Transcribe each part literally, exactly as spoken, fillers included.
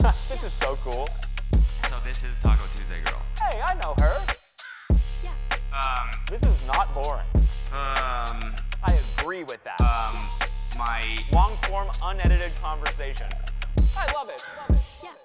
This is so cool. So this is Taco Tuesday Girl. Hey, I know her. Um, This is not boring. um, I agree with that. um, my... Long form, unedited conversation. I love it. Love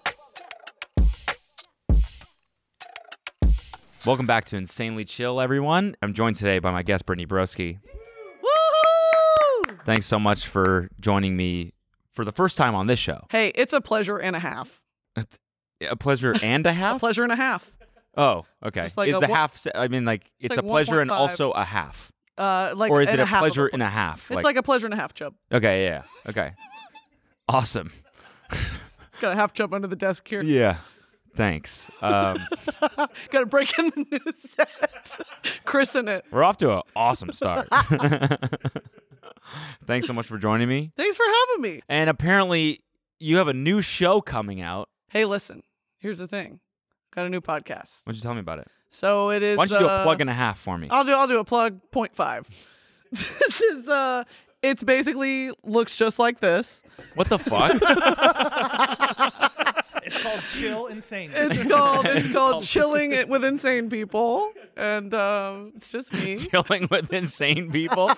it. Welcome back to Insanely Chill, everyone. I'm joined today by my guest, Brittany Broski. Woohoo! Thanks so much for joining me for the first time on this show. Hey, it's a pleasure and a half. A pleasure and a half? A pleasure and a half. Oh, okay. Just like is a the one- half, se- I mean, like, it's, like a pleasure and one point five. also a half. Uh, like Or is and it a half of pleasure ple- and a half? It's like, a pleasure and a half chub. Okay, yeah, yeah. Okay. Awesome. Got a half chub under the desk here. Yeah. Thanks. Um, Got to break in the new set. Christen it. we're off to an awesome start. Thanks so much for joining me. Thanks for having me. And apparently, you have a new show coming out. Hey, listen. Here's the thing. Got a new podcast. Why don't you tell me about it? So it is. Why don't you do a uh, plug and a half for me? I'll do. I'll do a plug point five. This is uh. It's basically looks just like this. What the fuck? It's called Chill Insane. It's called. It's called Chilling It with Insane People, and um, it's just me. Chilling with insane people?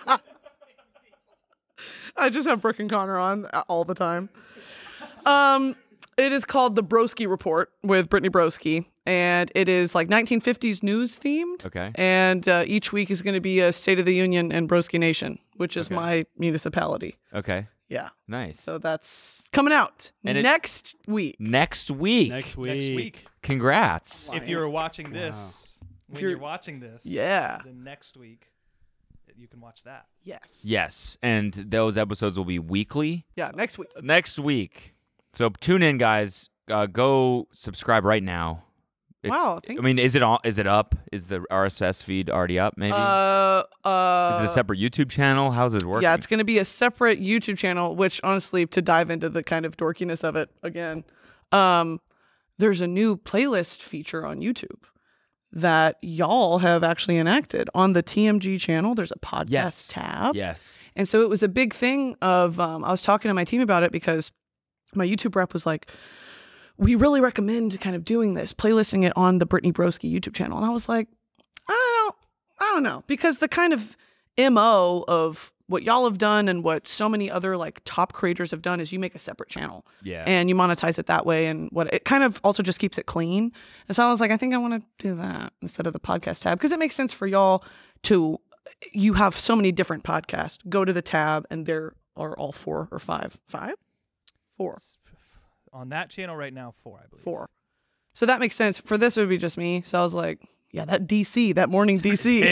I just have Brooke and Connor on all the time. Um, it is called the Broski Report with Brittany Broski, and it is like nineteen fifties news themed. Okay. And uh, each week is going to be a State of the Union and Broski Nation, which is Okay. my municipality. Okay. Yeah. Nice. So that's coming out And it- next week. Next week. Next week. Next week. Congrats. If you're watching this, when you're- you're, watching this, Yeah. then next week you can watch that. Yes. Yes. And those episodes will be weekly. Yeah. Next week. Next week. So tune in, guys. Uh, go subscribe right now. If- Wow. Thank I mean, is it all? Is it up? Is the R S S feed already up? Maybe. Uh. Uh. is it a separate YouTube channel? How's it working? Yeah, it's going to be a separate YouTube channel, which honestly, to dive into the kind of dorkiness of it again, um, there's a new playlist feature on YouTube that y'all have actually enacted on the T M G channel. There's a podcast Yes. tab. Yes. And so it was a big thing of, um, I was talking to my team about it because my YouTube rep was like, we really recommend kind of doing this, playlisting it on the Brittany Broski YouTube channel. And I was like, I don't, I don't know, because the kind of M O of what y'all have done and what so many other like top creators have done is you make a separate channel Yeah. and you monetize it that way. And what it kind of also just keeps it clean. And so I was like, I think I want to do that instead of the podcast tab because it makes sense for y'all to, you have so many different podcasts. Go to the tab and there are all four or five, five, four. On that channel right now, four, I believe. Four. So that makes sense. For this, it would be just me. So I was like, yeah, that D C, that morning D C.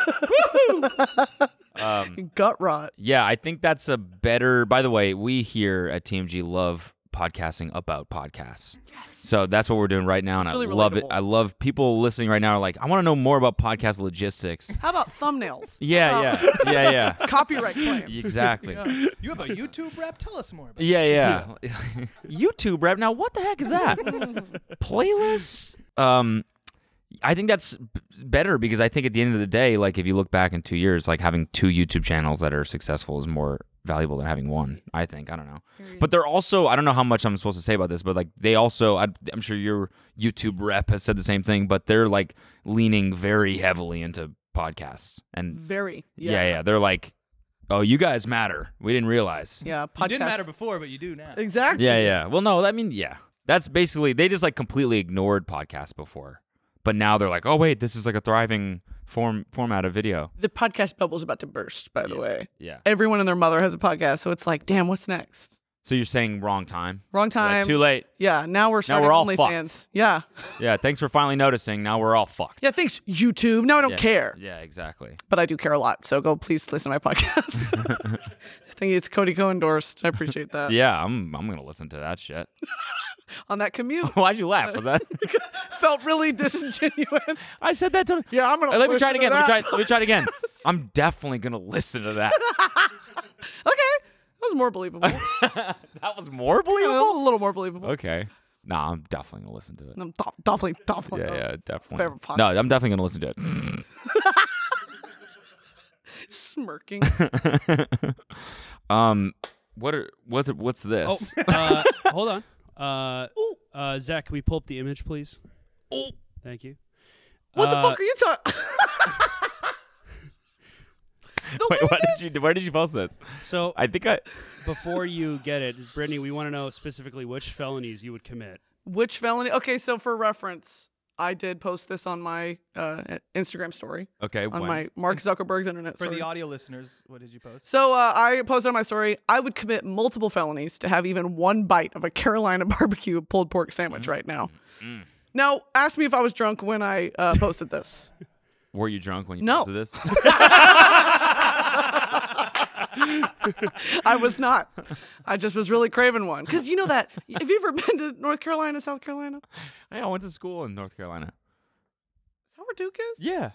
Um, Gut rot. yeah, I think that's a better. By the way, we here at T M G love podcasting about podcasts. Yes. So that's what we're doing right now, and Really I love it. relatable. I love people listening right now are like, I want to know more about podcast logistics. How about thumbnails? Yeah, How yeah, yeah, yeah. about Copyright claims. Exactly. Yeah. You have a YouTube rep? Tell us more about Yeah, yeah. YouTube rep. Now, what the heck is that? Playlists. Um, I think that's b- better because I think at the end of the day, like if you look back in two years, like having two YouTube channels that are successful is more valuable than having one. I think. I don't know. But they're also. I don't know how much I'm supposed to say about this, but like they also. I, I'm sure your YouTube rep has said the same thing, but they're like leaning very heavily into podcasts and Very. yeah, Yeah. yeah. They're like, oh, you guys matter. We didn't realize. Yeah. it. You didn't podcasts. matter before, but you do now. Exactly. Yeah, yeah. Well, no, I mean, yeah. That's basically, they just like completely ignored podcasts before. But now they're like, oh, wait, this is like a thriving form format of video. The podcast bubble's about to burst, by the way. Yeah. Everyone and their mother has a podcast. So it's like, damn, what's next? So you're saying wrong time? Wrong You're time. like, too late. Yeah. Now we're starting we're all OnlyFans. Yeah. Yeah, thanks for finally noticing. Now we're all fucked. Yeah. Thanks, YouTube. Now I don't Yeah. care. Yeah, exactly. But I do care a lot. So go please listen to my podcast. I think it's Cody Co endorsed. I appreciate that. Yeah, I'm I'm going to listen to that shit. On that commute. Why'd you laugh? Was that? Felt really disingenuous. I said that to Yeah, I'm gonna. Let me try it listen to again. Let me try, that. let me try it again. I'm definitely going to listen to that. Okay, that was more believable. That was more a believable? little more believable. Okay. Nah, I'm definitely going to listen to it. I'm do- definitely, definitely. Yeah, yeah, definitely. Favorite podcast. No, I'm definitely gonna listen to it. Smirking. um, what are what's what's this? Oh, uh, hold on. Uh, Uh, Zach, can we pull up the image, please? Oh. Thank you. What the Uh, fuck are you talking? Wait, what did you do? Where did you post this? So I think I. before you get it, Brittany, we want to know specifically which felonies you would commit. Which felony? Okay, so for reference, I did post this on my uh, Instagram story, Okay. on when? my Mark Zuckerberg's internet For story. the audio listeners, what did you post? So uh, I posted on my story, I would commit multiple felonies to have even one bite of a Carolina barbecue pulled pork sandwich right now. Mm. Now, ask me if I was drunk when I uh, posted this. Were you drunk when you No. posted this? I was not. I just was really craving one. Because you know that, have you ever been to North Carolina, South Carolina? Is Hey, I went to school in North Carolina. that where Duke is? Yeah.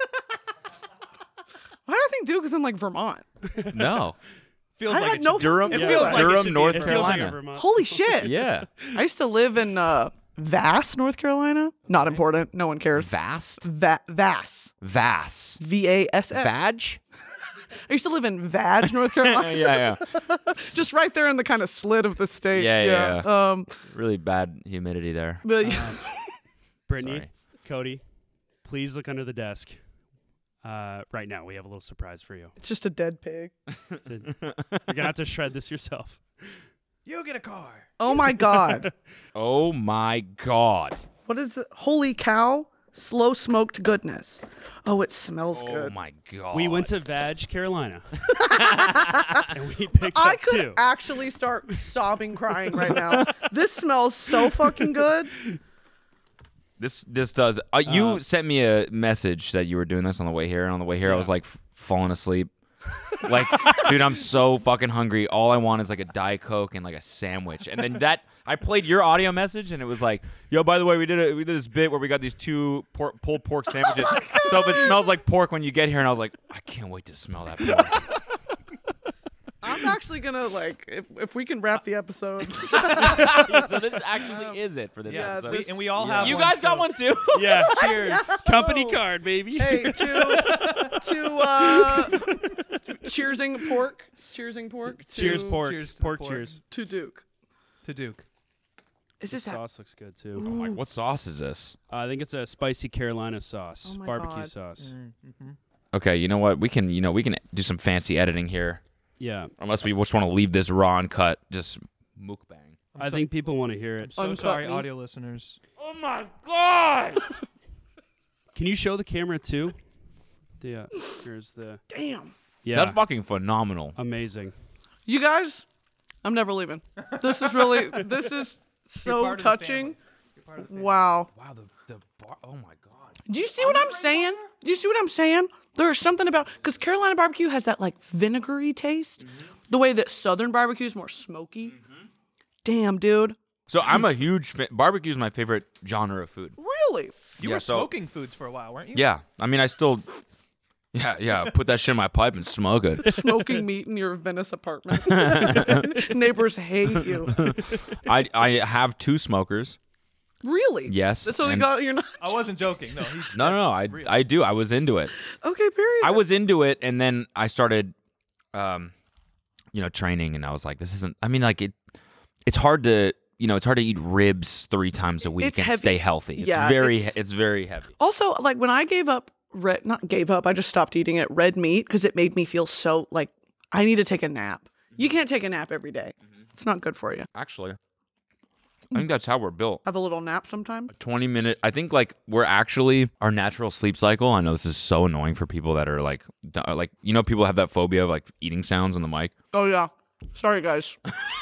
Why do I think Duke is in like Vermont? No. Feels I like had it no should- Durham. It Yeah. feels like it Durham, should be North in It feels like Carolina. a Vermont. Holy shit. Yeah. I used to live in uh, Vass, North Carolina. Not important. No one cares. Vast. Va- Vass. Vass. V A S S. Vag. I used to live in Vag, North Carolina. yeah, yeah. Just right there in the kind of slit of the state. Yeah, yeah, Um, Really bad humidity there. but Brittany, Sorry. Cody, please look under the desk. Uh, right now, we have a little surprise for you. it's just a dead pig. It's a- you're gonna have to shred this yourself. You get a car. Oh my God. Oh my God. What is it? Holy cow. Slow smoked goodness. Oh, it smells Oh good. my God. We went to Vag, Carolina, and we picked I up could two. actually start sobbing, crying right now. This smells so fucking good. This this does. Uh, you Uh, sent me a message that you were doing this on the way here, and on the way here, I was like f- falling asleep. Like, dude, I'm so fucking hungry. All I want is like a Diet Coke and like a sandwich. And then that I played your audio message, and it was like, "Yo, by the way, we did a, we did this bit where we got these two por- pulled pork sandwiches. So if it smells like pork when you get here," and I was like, "I can't wait to smell that pork." I'm actually gonna like if if we can wrap the episode. So this actually is it for this Yeah, episode. this- And we all Yeah. have You one, guys got so- one too. Yeah, Cheers. company card, baby. Hey, to to uh, cheersing pork, cheersing pork. To, Cheers, pork. Cheers to the pork, pork. cheers. to Duke. To Duke. Is The this ha- sauce looks good too. Oh my, what sauce is this? Uh, I think it's a spicy Carolina sauce, Oh my barbecue God. sauce. Mm-hmm. Okay, you know what? We can, you know, we can do some fancy editing here. Yeah, Unless we just want to leave this raw and cut, just mukbang. I think people want to hear it. So Uncut sorry, meat. audio listeners. Oh my God! Can you show the camera too? The uh, here's the Damn. yeah, That's fucking phenomenal. amazing. You guys, I'm never leaving. This is really this is You're so part of the touching. family. You're part of the family. Wow. Wow, the the bar. Oh my God. Do you see what I'm saying? Do you see what I'm saying? There's something about because Carolina barbecue has that like vinegary taste, the way that Southern barbecue is more smoky. Damn, dude. So I'm a huge fan. Barbecue is my favorite genre of food. Really? You Yeah, were so- smoking foods for a while, weren't you? Yeah, I mean, I still. Yeah, yeah. Put that shit in my pipe and smoke it. Smoking meat in your Venice apartment. Neighbors hate you. I I have two smokers. Really? Yes, So you and- got you're not I wasn't joking. No. He, No, no, no. I real. I do. I was into it. okay. Period. I was into it, and then I started, um, you know, training, and I was like, this isn't. I mean, like it. It's hard to, you know, it's hard to eat ribs three times a week It's and heavy. stay healthy. It's Yeah, very. it's- It's, very heavy. Also, like when I gave up red, not gave up. I just stopped eating it. Red meat because it made me feel so like I need to take a nap. You can't take a nap every day. It's not good for you. Actually, I think that's how we're built. Have a little nap sometime. twenty minute. I think like we're actually our natural sleep cycle. I know this is so annoying for people that are like, d- like you know, people have that phobia of like eating sounds on the mic. Oh yeah. Sorry guys.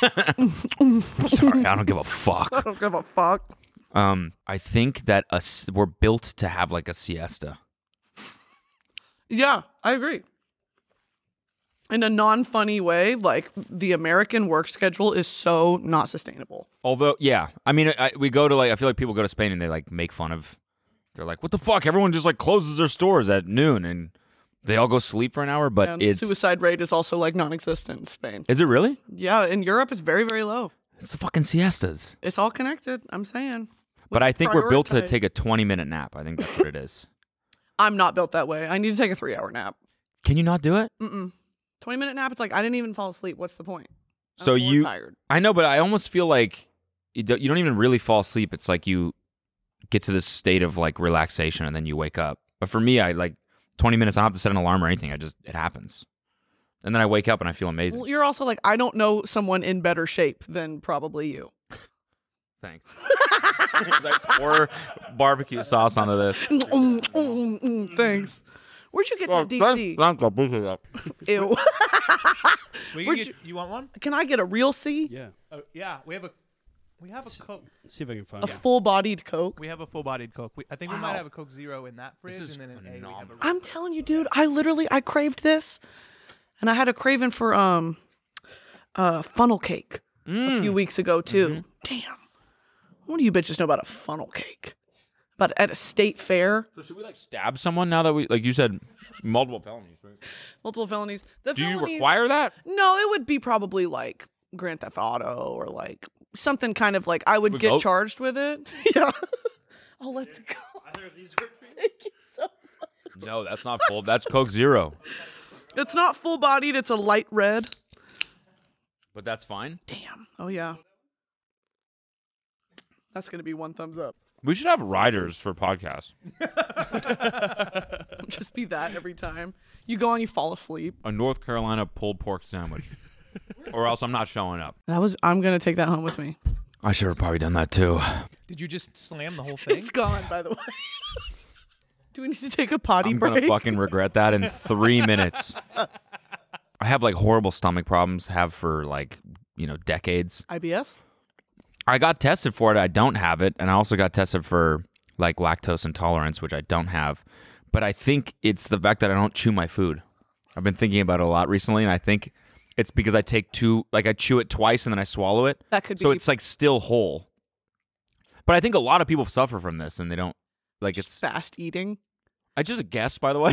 Sorry, I don't give a fuck. I don't give a fuck. Um, I think that us we're built to have like a siesta. Yeah, I agree. In a non-funny way, like the American work schedule is so not sustainable. Although, yeah, I mean, I, we go to like I feel like people go to Spain and they like make fun of. They're like, "What the fuck?" Everyone just like closes their stores at noon and they all go sleep for an hour. But And it's suicide rate is also like non-existent in Spain. is it really? Yeah, in Europe it's very, very low. It's the fucking siestas. It's all connected. I'm saying. But I think we're built to Prioritize. take a twenty minute nap. I think that's what it is. I'm not built that way. I need to take a three-hour nap. Can you not do it? Mm-mm. twenty-minute nap. It's like I didn't even fall asleep. What's the point? I'm So more you- tired. I know, but I almost feel like you don't, you don't even really fall asleep. It's like you get to this state of like relaxation and then you wake up. But for me, I like twenty minutes. I don't have to set an alarm or anything. I just it happens, and then I wake up and I feel amazing. Well, you're also like, I don't know someone in better shape than probably you. Thanks. I pour barbecue sauce onto this. Mm, mm, mm, mm, thanks. Where'd you get that D C? Ew. We can Where'd get, you- you, want one? Can I get a real C? Yeah. Oh, yeah, we have a we have a Coke. See if I can find A it. full-bodied Coke? We have a full-bodied Coke. We, I think we Wow. might have a Coke Zero in that fridge, is and then an A. We have a phenomenal. I'm telling you, dude, I literally, I craved this. And I had a craving for um, uh, funnel cake a few weeks ago, too. Damn. What do you bitches know about a funnel cake? About at a state fair? So should we like stab someone now that we like you said multiple felonies? Right? Multiple felonies. The Do you felonies- require that? No, it would be probably like Grand Theft Auto or like something kind of like I would We get vote? charged with it. Yeah. Oh, let's go. Thank you so much. No, that's not full. That's Coke Zero. It's not full bodied, it's a light red. But that's fine. Damn. Oh, yeah. That's going to be one thumbs up. We should have riders for podcasts. Just be that every time. You go and you fall asleep. A North Carolina pulled pork sandwich. Or else I'm not showing up. That was. I'm going to take that home with me. I should have probably done that too. Did you just slam the whole thing? It's gone, by the way. Do we need to take a potty I'm break? gonna fucking regret that in three minutes. I have like horrible stomach problems, have for like, you know, decades. I B S? I got tested for it. I don't have it. And I also got tested for like lactose intolerance, which I don't have. But I think it's the fact that I don't chew my food. I've been thinking about it a lot recently. And I think it's because I take two, like I chew it twice and then I swallow it. That could So be it's like still whole. But I think a lot of people suffer from this and they don't, like it's, fast eating. I just guess, by the way.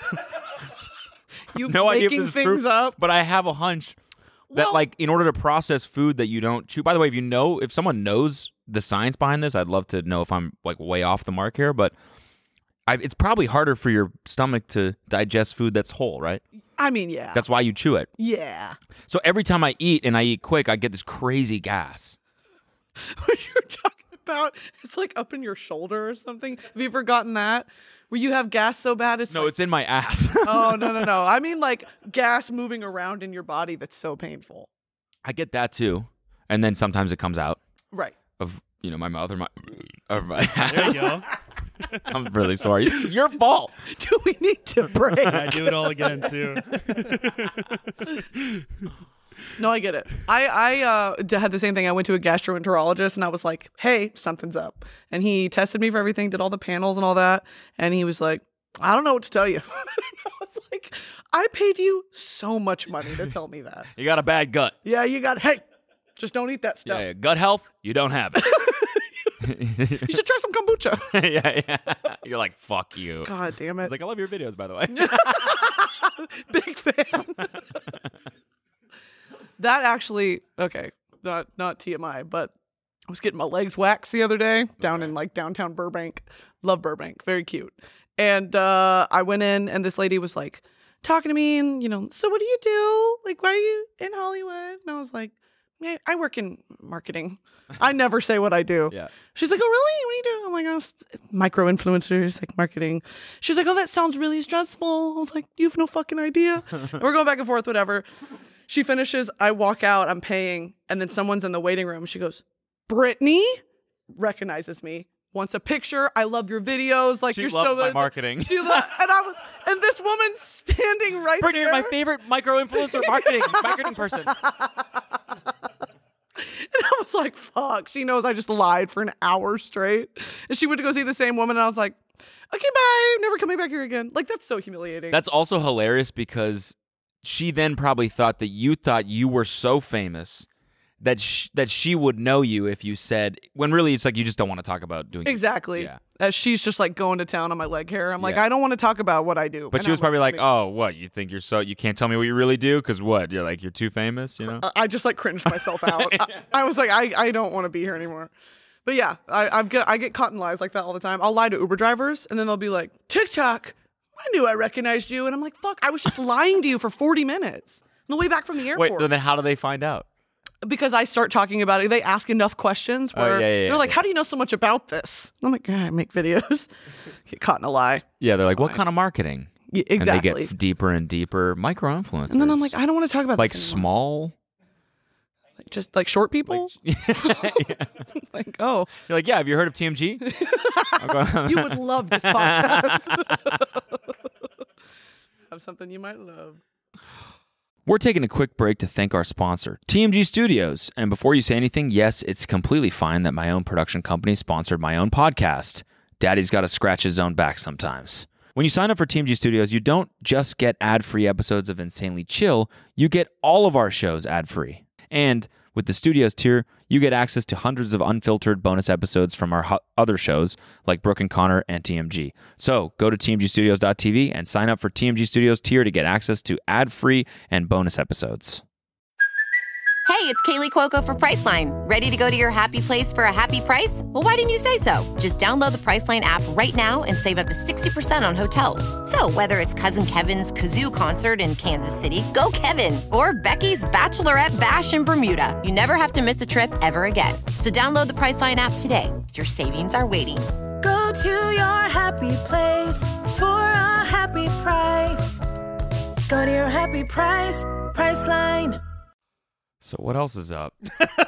You No idea if making this is things true, up. but I have a hunch that Well- like in order to process food that you don't chew. By the way, if you know, if someone knows the science behind this, I'd love to know if I'm like way off the mark here. But I, it's probably harder for your stomach to digest food that's whole, right? I mean, yeah. That's why you chew it. yeah. So every time I eat and I eat quick, I get this crazy gas. What you're talking about, it's like up in your shoulder or something. Have you ever gotten that? Where you have gas so bad it's No, like, it's in my ass. oh, no, no, no. I mean like gas moving around in your body that's so painful. I get that too, and then sometimes it comes out Right. of you know my mouth or my. Or my There you go. I'm really sorry. It's your fault. Do we need to break? I do it all again too. No, I get it. I I uh, d- had the same thing. I went to a gastroenterologist and I was like, "Hey, something's up." And he tested me for everything, did all the panels and all that, and he was like, "I don't know what to tell you." I was like, "I paid you so much money to tell me that." You got a bad gut. Yeah, you got. Hey, just don't eat that stuff. Yeah, yeah. Gut health, you don't have it. You should try some kombucha. yeah, yeah. You're like, fuck you. God damn it! It's like, I love your videos, by the way. Big fan. That actually, okay, not not T M I, but I was getting my legs waxed the other day down in like downtown Burbank. Love Burbank, very cute. And uh, I went in, and this lady was like talking to me, and you know, so what do you do? Like, why are you in Hollywood? And I was like, I, I work in marketing. I never say what I do. Yeah. She's like, oh, really? What do you do? I'm like, oh, s- micro influencers, like marketing. She's like, oh, that sounds really stressful. I was like, you have no fucking idea. And we're going back and forth, whatever. She finishes. I walk out. I'm paying. And then someone's in the waiting room. She goes, Brittany? Recognizes me. Wants a picture. I love your videos. Like, She you're loves so my good. marketing. She lo- and I was, and this woman's standing right Brittany, there. you're my favorite micro influencer marketing marketing person. And I was like, fuck. She knows I just lied for an hour straight. And she went to go see the same woman. And I was like, okay, bye. Never coming back here again. Like, that's so humiliating. That's also hilarious because she then probably thought that you thought you were so famous that sh- that she would know you if you said, when really it's like you just don't want to talk about doing exactly. Yeah. As she's just like going to town on my leg hair. I'm like, Yeah. I don't want to talk about what I do. But And she was I'm probably like, me. oh, what? You think you're so, you can't tell me what you really do? Because what? You're like, you're too famous, you know? I- I just like cringed myself out. I, I was like, I, I don't want to be here anymore. But yeah, I, I've got, I get caught in lies like that all the time. I'll lie to Uber drivers and then they'll be like, TikTok, I knew I recognized you. And I'm like, fuck, I was just lying to you for forty minutes on the way back from the Wait, airport. then how do they find out? because I start talking about it. They ask enough questions Oh, where yeah, yeah, they're yeah, like, yeah. how do you know so much about this? I'm like, yeah, I make videos. Get caught in a lie. Yeah, they're like, what Fine. kind of marketing? Yeah, And they exactly. get f- deeper and deeper. Micro influencers. And then I'm like, I don't want to talk about like this anymore. small. Like, just like short people. Like, oh, You're like, yeah. Have you heard of T M G? I'm going- you would love this podcast. Have something you might love. We're taking a quick break to thank our sponsor, T M G Studios. And before you say anything, yes, it's completely fine that my own production company sponsored my own podcast. Daddy's got to scratch his own back sometimes. When you sign up for T M G Studios, you don't just get ad-free episodes of Insanely Chill, you get all of our shows ad-free. And with the Studios tier, you get access to hundreds of unfiltered bonus episodes from our ho- other shows like Brooke and Connor and T M G. So go to T M G studios dot T V and sign up for T M G Studios tier to get access to ad-free and bonus episodes. Hey, it's Kaylee Cuoco for Priceline. Ready to go to your happy place for a happy price? Well, why didn't you say so? Just download the Priceline app right now and save up to sixty percent on hotels. So whether it's Cousin Kevin's Kazoo Concert in Kansas City, go Kevin, or Becky's Bachelorette Bash in Bermuda, you never have to miss a trip ever again. So download the Priceline app today. Your savings are waiting. Go to your happy place for a happy price. Go to your happy price, Priceline. So what else is up?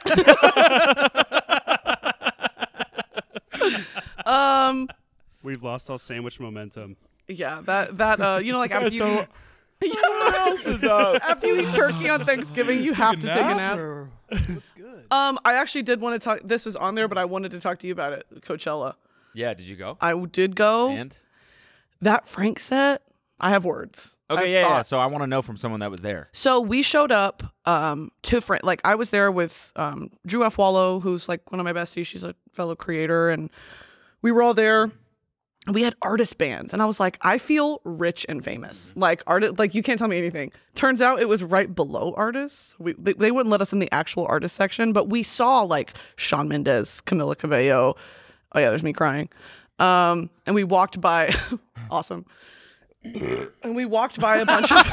Um, We've lost all sandwich momentum. yeah, that that uh, you know, like after you eat, after you eat turkey on Thanksgiving, you have to take a nap. What's good? Um, I actually did want to talk. This was on there, but I wanted to talk to you about it. Coachella. Yeah, did you go? I did go. And? That Frank set. I have words. I have Okay, yeah, yeah. thoughts. So I want to know from someone that was there. So we showed up um, to Frank. Like I was there with um, Drew F. Wallow, who's like one of my besties. She's a fellow creator, and we were all there. We had artist bands, and I was like, I feel rich and famous. Like artist, like you can't tell me anything. Turns out it was right below artists. We they, they wouldn't let us in the actual artist section, but we saw like Shawn Mendes, Camila Cabello. Oh yeah, there's me crying. Um, and we walked by. Awesome. And we walked by a bunch of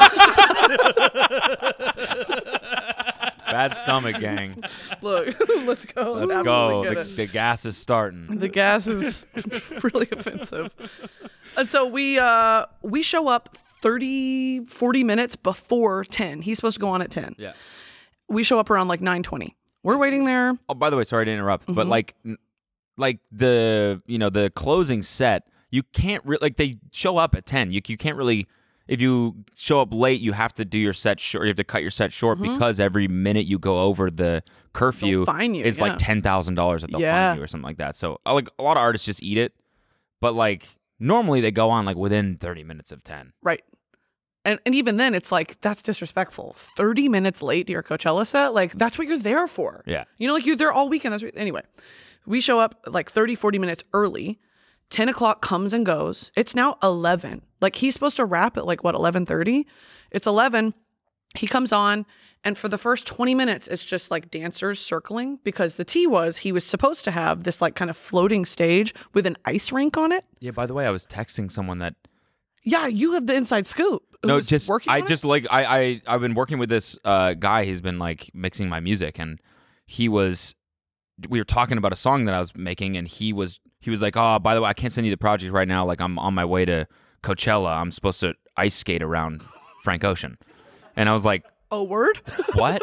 Bad stomach, gang. look. Let's go. Let's Absolutely go. get The, it. the gas is starting. The gas is really offensive. And so we uh we show up thirty, forty minutes before ten. He's supposed to go on at ten. Yeah. We show up around like nine twenty. We're waiting there. Oh, by the way, sorry to interrupt, but Mhm. like, n- like the you know the closing set, you can't really like they show up at ten. You you can't really. If you show up late, you have to do your set short. You have to cut your set short because every minute you go over the curfew They'll fine you, is yeah. like ten thousand dollars that they'll Yeah. fine you or something like that. So uh, like a lot of artists just eat it, but like normally they go on like within thirty minutes of ten. Right. And and even then it's like that's disrespectful. thirty minutes late to your Coachella set, like that's what you're there for. Yeah. You know, like you're there all weekend. That's what, anyway. We show up like thirty, forty minutes early. ten o'clock comes and goes. It's now eleven. Like he's supposed to wrap at like what, eleven thirty? It's eleven. He comes on, and for the first twenty minutes, it's just like dancers circling because the tea was he was supposed to have this like kind of floating stage with an ice rink on it. Yeah. By the way, I was texting someone that Yeah, you have the inside scoop. Who no, was just working I on it? just like I I I've been working with this uh, guy. He's been like mixing my music, and he was we were talking about a song that I was making, and he was he was like, oh, by the way, I can't send you the project right now. Like I'm on my way to Coachella. I'm supposed to ice skate around Frank Ocean, and I was like, a word? what?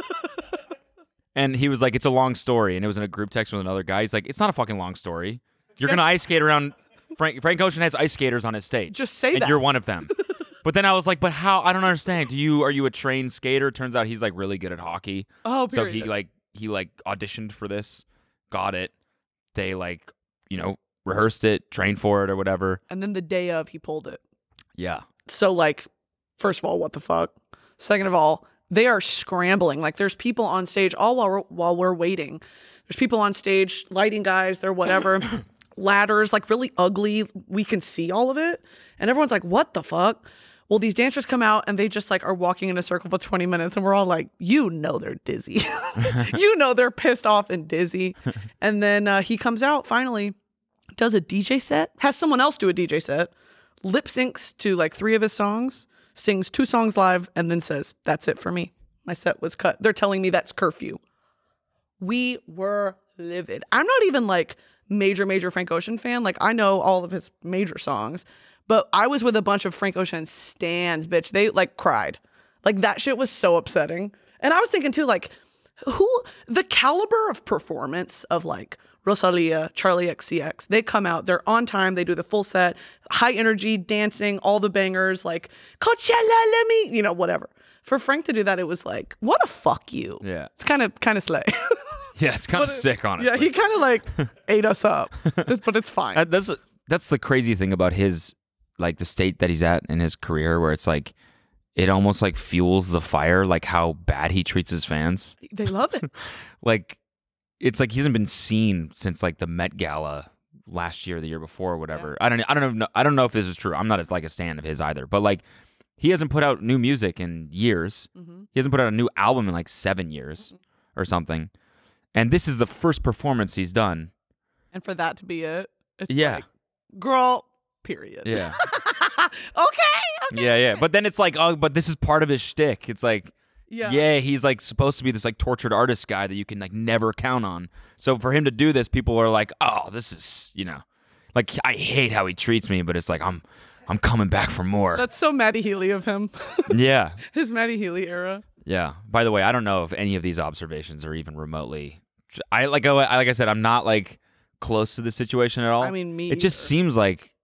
And he was like, it's a long story, and it was in a group text with another guy. He's like, it's not a fucking long story. You're gonna ice skate around. Frank Frank Ocean has ice skaters on his stage. Just say and that. you're one of them. But then I was like, but how? I don't understand. Do you are you a trained skater? Turns out he's like really good at hockey. Oh, So period. he like he like auditioned for this, got it. They like, you know, rehearsed it, trained for it or whatever. And then the day of, he pulled it. Yeah. So, like, first of all, what the fuck? Second of all, they are scrambling. Like, there's people on stage all while we're, while we're waiting. There's people on stage, lighting guys, they're whatever. Ladders, like really ugly. We can see all of it. And everyone's like, what the fuck? Well, these dancers come out and they just like are walking in a circle for twenty minutes. And we're all like, you know, they're dizzy. You know, they're pissed off and dizzy. And then uh, he comes out finally, does a D J set, has someone else do a D J set, lip syncs to like three of his songs, sings two songs live, and then says, that's it for me. My set was cut. They're telling me that's curfew. We were livid. I'm not even like major, major Frank Ocean fan. Like I know all of his major songs, but I was with a bunch of Frank Ocean stans, bitch. They like cried. Like that shit was so upsetting. And I was thinking too, like, who, the caliber of performance of like Rosalia, Charlie X C X, they come out, they're on time, they do the full set, high energy, dancing, all the bangers, like, Coachella, let me, you know, whatever. For Frank to do that, it was like, what a fuck you. Yeah. It's kind of, kind of slay. Yeah, it's kind of sick, honestly. Yeah, he kind of like ate us up, but it's fine. Uh, that's that's the crazy thing about his, like the state that he's at in his career, where it's like, it almost like fuels the fire, like how bad he treats his fans. They love it. Like, it's like he hasn't been seen since like the Met Gala last year, or the year before, or whatever. Yeah. I don't, I don't know, I don't know if this is true. I'm not like a stan of his either, but like, he hasn't put out new music in years. Mm-hmm. He hasn't put out a new album in like seven years mm-hmm. or something. And this is the first performance he's done. And for that to be it, it's yeah, like, girl, period. Yeah. okay, okay. Yeah, yeah. But then it's like, oh, but this is part of his shtick. It's like, yeah. yeah, he's like supposed to be this like tortured artist guy that you can like never count on. So for him to do this, people are like, oh, this is, you know, like I hate how he treats me, but it's like I'm, I'm coming back for more. That's so Maddie Healy of him. Yeah. His Maddie Healy era. Yeah. By the way, I don't know if any of these observations are even remotely. I like, I, like I said, I'm not like close to the situation at all. I mean, me. It just either. seems like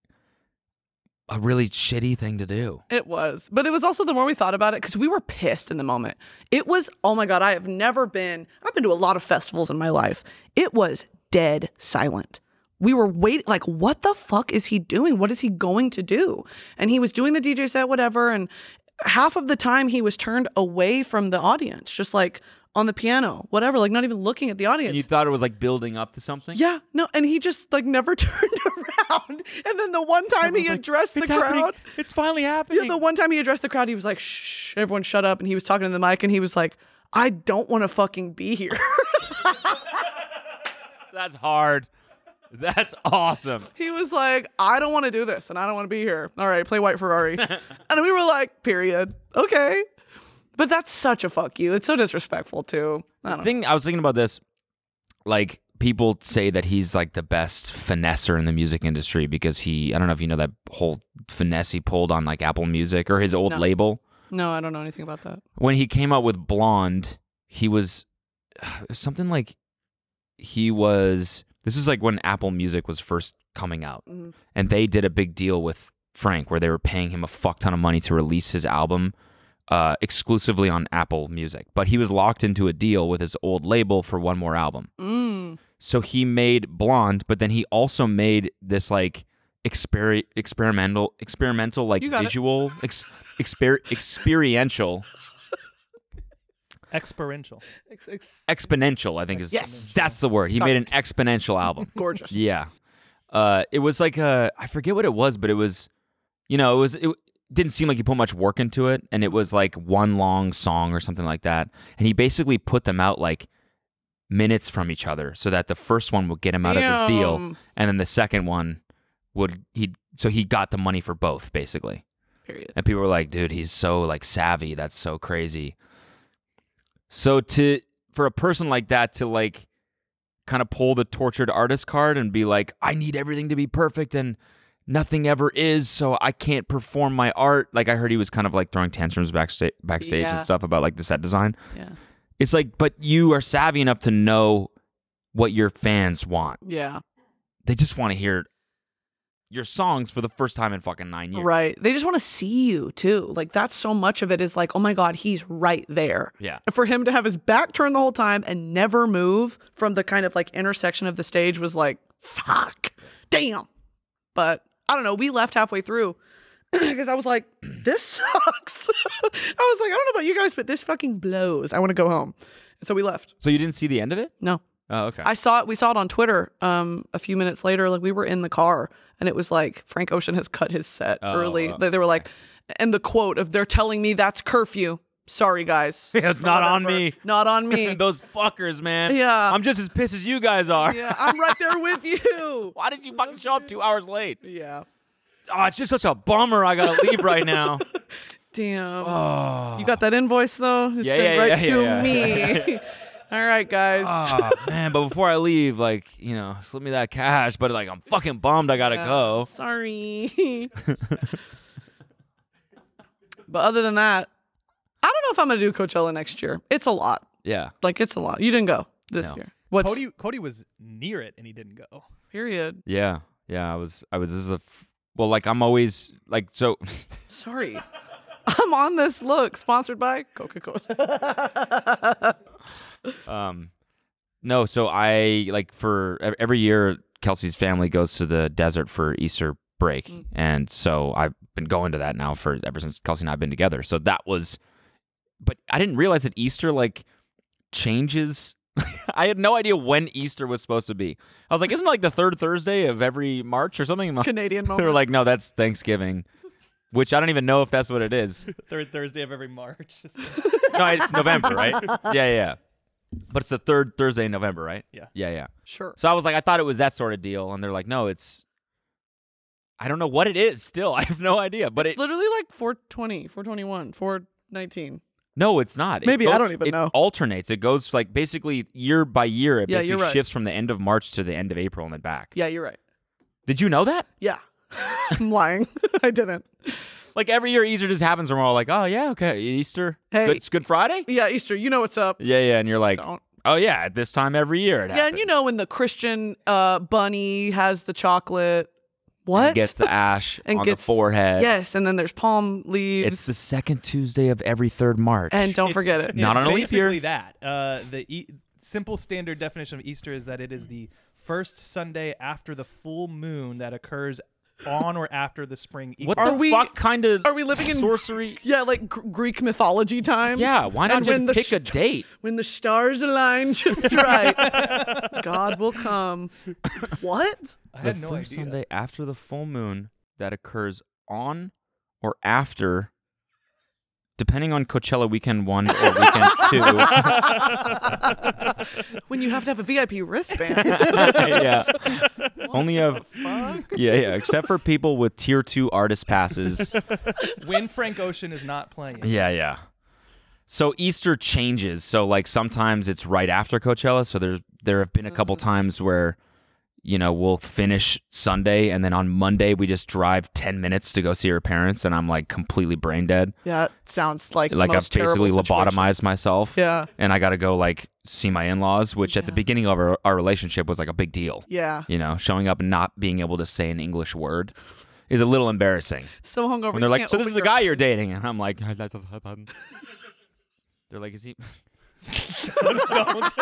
a really shitty thing to do. It was. But it was also the more we thought about it, because we were pissed in the moment. It was, oh my God, I have never been, I've been to a lot of festivals in my life. It was dead silent. We were waiting, like, what the fuck is he doing? What is he going to do? And he was doing the D J set, whatever. And half of the time he was turned away from the audience, just like on the piano, whatever, like not even looking at the audience. And you thought it was like building up to something? Yeah, no, and he just like never turned around. And then the one time he like, addressed the it's crowd. Happening. It's finally happening. Yeah, the one time he addressed the crowd, he was like, shh, everyone shut up. And he was talking to the mic and he was like, I don't want to fucking be here. That's hard. That's awesome. He was like, I don't want to do this and I don't want to be here. All right, play White Ferrari. And we were like, period. Okay. But that's such a fuck you. It's so disrespectful too. I don't the thing, know. I was thinking about this. Like, people say that he's like the best finesser in the music industry because he, I don't know if you know that whole finesse he pulled on like Apple Music or his old No. label. No, I don't know anything about that. When he came out with Blonde, he was it was something like he was, this is like when Apple Music was first coming out. Mm-hmm. And they did a big deal with Frank where they were paying him a fuck ton of money to release his album uh, exclusively on Apple Music. But he was locked into a deal with his old label for one more album. Mm. So he made Blonde, but then he also made this like exper- experimental, experimental like You got it. visual, ex- exper- experiential, Experiential. Ex- ex- exponential. I think is Yes. that's the word. He Got made it. an exponential album. Gorgeous. Yeah, uh, it was like a I forget what it was, but it was, you know, it was it didn't seem like he put much work into it, and it was like one long song or something like that. And he basically put them out like minutes from each other, so that the first one would get him out of this deal, Damn. and then the second one would he so he got the money for both basically. Period. And people were like, dude, he's so like savvy. That's so crazy. So to for a person like that to like kind of pull the tortured artist card and be like, I need everything to be perfect and nothing ever is, so I can't perform my art. Like I heard he was kind of like throwing tantrums backstage, backstage Yeah. and stuff about like the set design. Yeah. It's like, but you are savvy enough to know what your fans want. Yeah. They just want to hear your songs for the first time in fucking nine years. Right. They just want to see you too. Like that's so much of it is like, oh my God, he's right there. Yeah. And for him to have his back turned the whole time and never move from the kind of like intersection of the stage was like, fuck, damn. But I don't know. We left halfway through because I was like, this sucks. I was like, I don't know about you guys, but this fucking blows. I want to go home. And so we left. So you didn't see the end of it? No. Oh, okay. I saw it. We saw it on Twitter um, a few minutes later. Like we were in the car and it was like Frank Ocean has cut his set Oh, early. oh, They, they were like, and the quote of they're telling me that's curfew. Sorry, guys. Yeah, it's not on Whatever. me. Not on me. Those fuckers, man. Yeah. I'm just as pissed as you guys are. Yeah, I'm right there with you. Why did you fucking show up two hours late? Yeah. Oh, it's just such a bummer. I gotta leave right now. Damn. Oh. You got that invoice though? It's Yeah, sent yeah, right yeah, to yeah, yeah. me. All right, guys. Oh man, but before I leave, like, you know, slip me that cash. But like, I'm fucking bummed I gotta Yeah, go. Sorry. But other than that, I don't know if I'm gonna do Coachella next year. It's a lot. Yeah. Like it's a lot. You didn't go this No. year. What's Cody Cody was near it and he didn't go. period? Yeah. Yeah. I was. I was. This is a. F- well, like I'm always like so. Sorry. I'm on this look. Sponsored by Coca-Cola. um, no. So I like for ev- every year, Kelsey's family goes to the desert for Easter break, Mm. and so I've been going to that now for ever since Kelsey and I have been together. So that was. But I didn't realize that Easter like changes. I had no idea when Easter was supposed to be. I was like, isn't it like the third Thursday of every March or something? Canadian They moment. were like, no, that's Thanksgiving, which I don't even know if that's what it is. Third Thursday of every March. No, it's November, right? Yeah, yeah, yeah. But it's the third Thursday in November, right? Yeah. Yeah, yeah. Sure. So I was like, I thought it was that sort of deal. And they're like, no, it's, I don't know what it is still. I have no idea. But It's it, literally like four twenty, four twenty-one, four nineteen. no, it's not. It Maybe, I goes- don't even it know. alternates. It goes like basically year by year. It Yeah, basically you're right. shifts from the end of March to the end of April and then back. Yeah, you're right. Did you know that? Yeah. I'm lying. I didn't. Like every year Easter just happens and we're all like, oh, yeah, okay, Easter. Hey. Good, it's Good Friday? Yeah, Easter. You know what's up. Yeah, yeah. And you're like, Don't. oh, yeah, at this time every year it Yeah, happens. and you know when the Christian uh, bunny has the chocolate. What? And gets the ash And on gets- the forehead. Yes, and then there's palm leaves. It's the second Tuesday of every third March. And don't It's- forget it. Not it's on a leap year. Basically that. Uh, the e- simple standard definition of Easter is that it is the first Sunday after the full moon that occurs on or after the spring what equinox. the Are we- fuck kind of are we living in- sorcery? Yeah, like gr- Greek mythology time. Yeah, why not And just when the pick a st- date? When the stars align just right, God will come. What? I had the no first idea. Sunday after the full moon that occurs on or after, depending on Coachella weekend one or weekend two. When you have to have a V I P wristband. Yeah. Only have. Yeah, yeah. Except for people with tier two artist passes. When Frank Ocean is not playing. Yeah, yeah. So Easter changes. So like sometimes it's right after Coachella. So there there have been a couple times where, you know, we'll finish Sunday and then on Monday we just drive ten minutes to go see her parents, and I'm like completely brain dead. Yeah, it sounds like Like I've most terrible basically situation. lobotomized myself. Yeah. And I got to go like see my in-laws, which at the beginning of our, our relationship was like a big deal. Yeah. You know, showing up and not being able to say an English word is a little embarrassing. So hungover. When they're you like, can't so this is open the your- guy you're dating, and I'm like, they're like, is he? Don't. That's not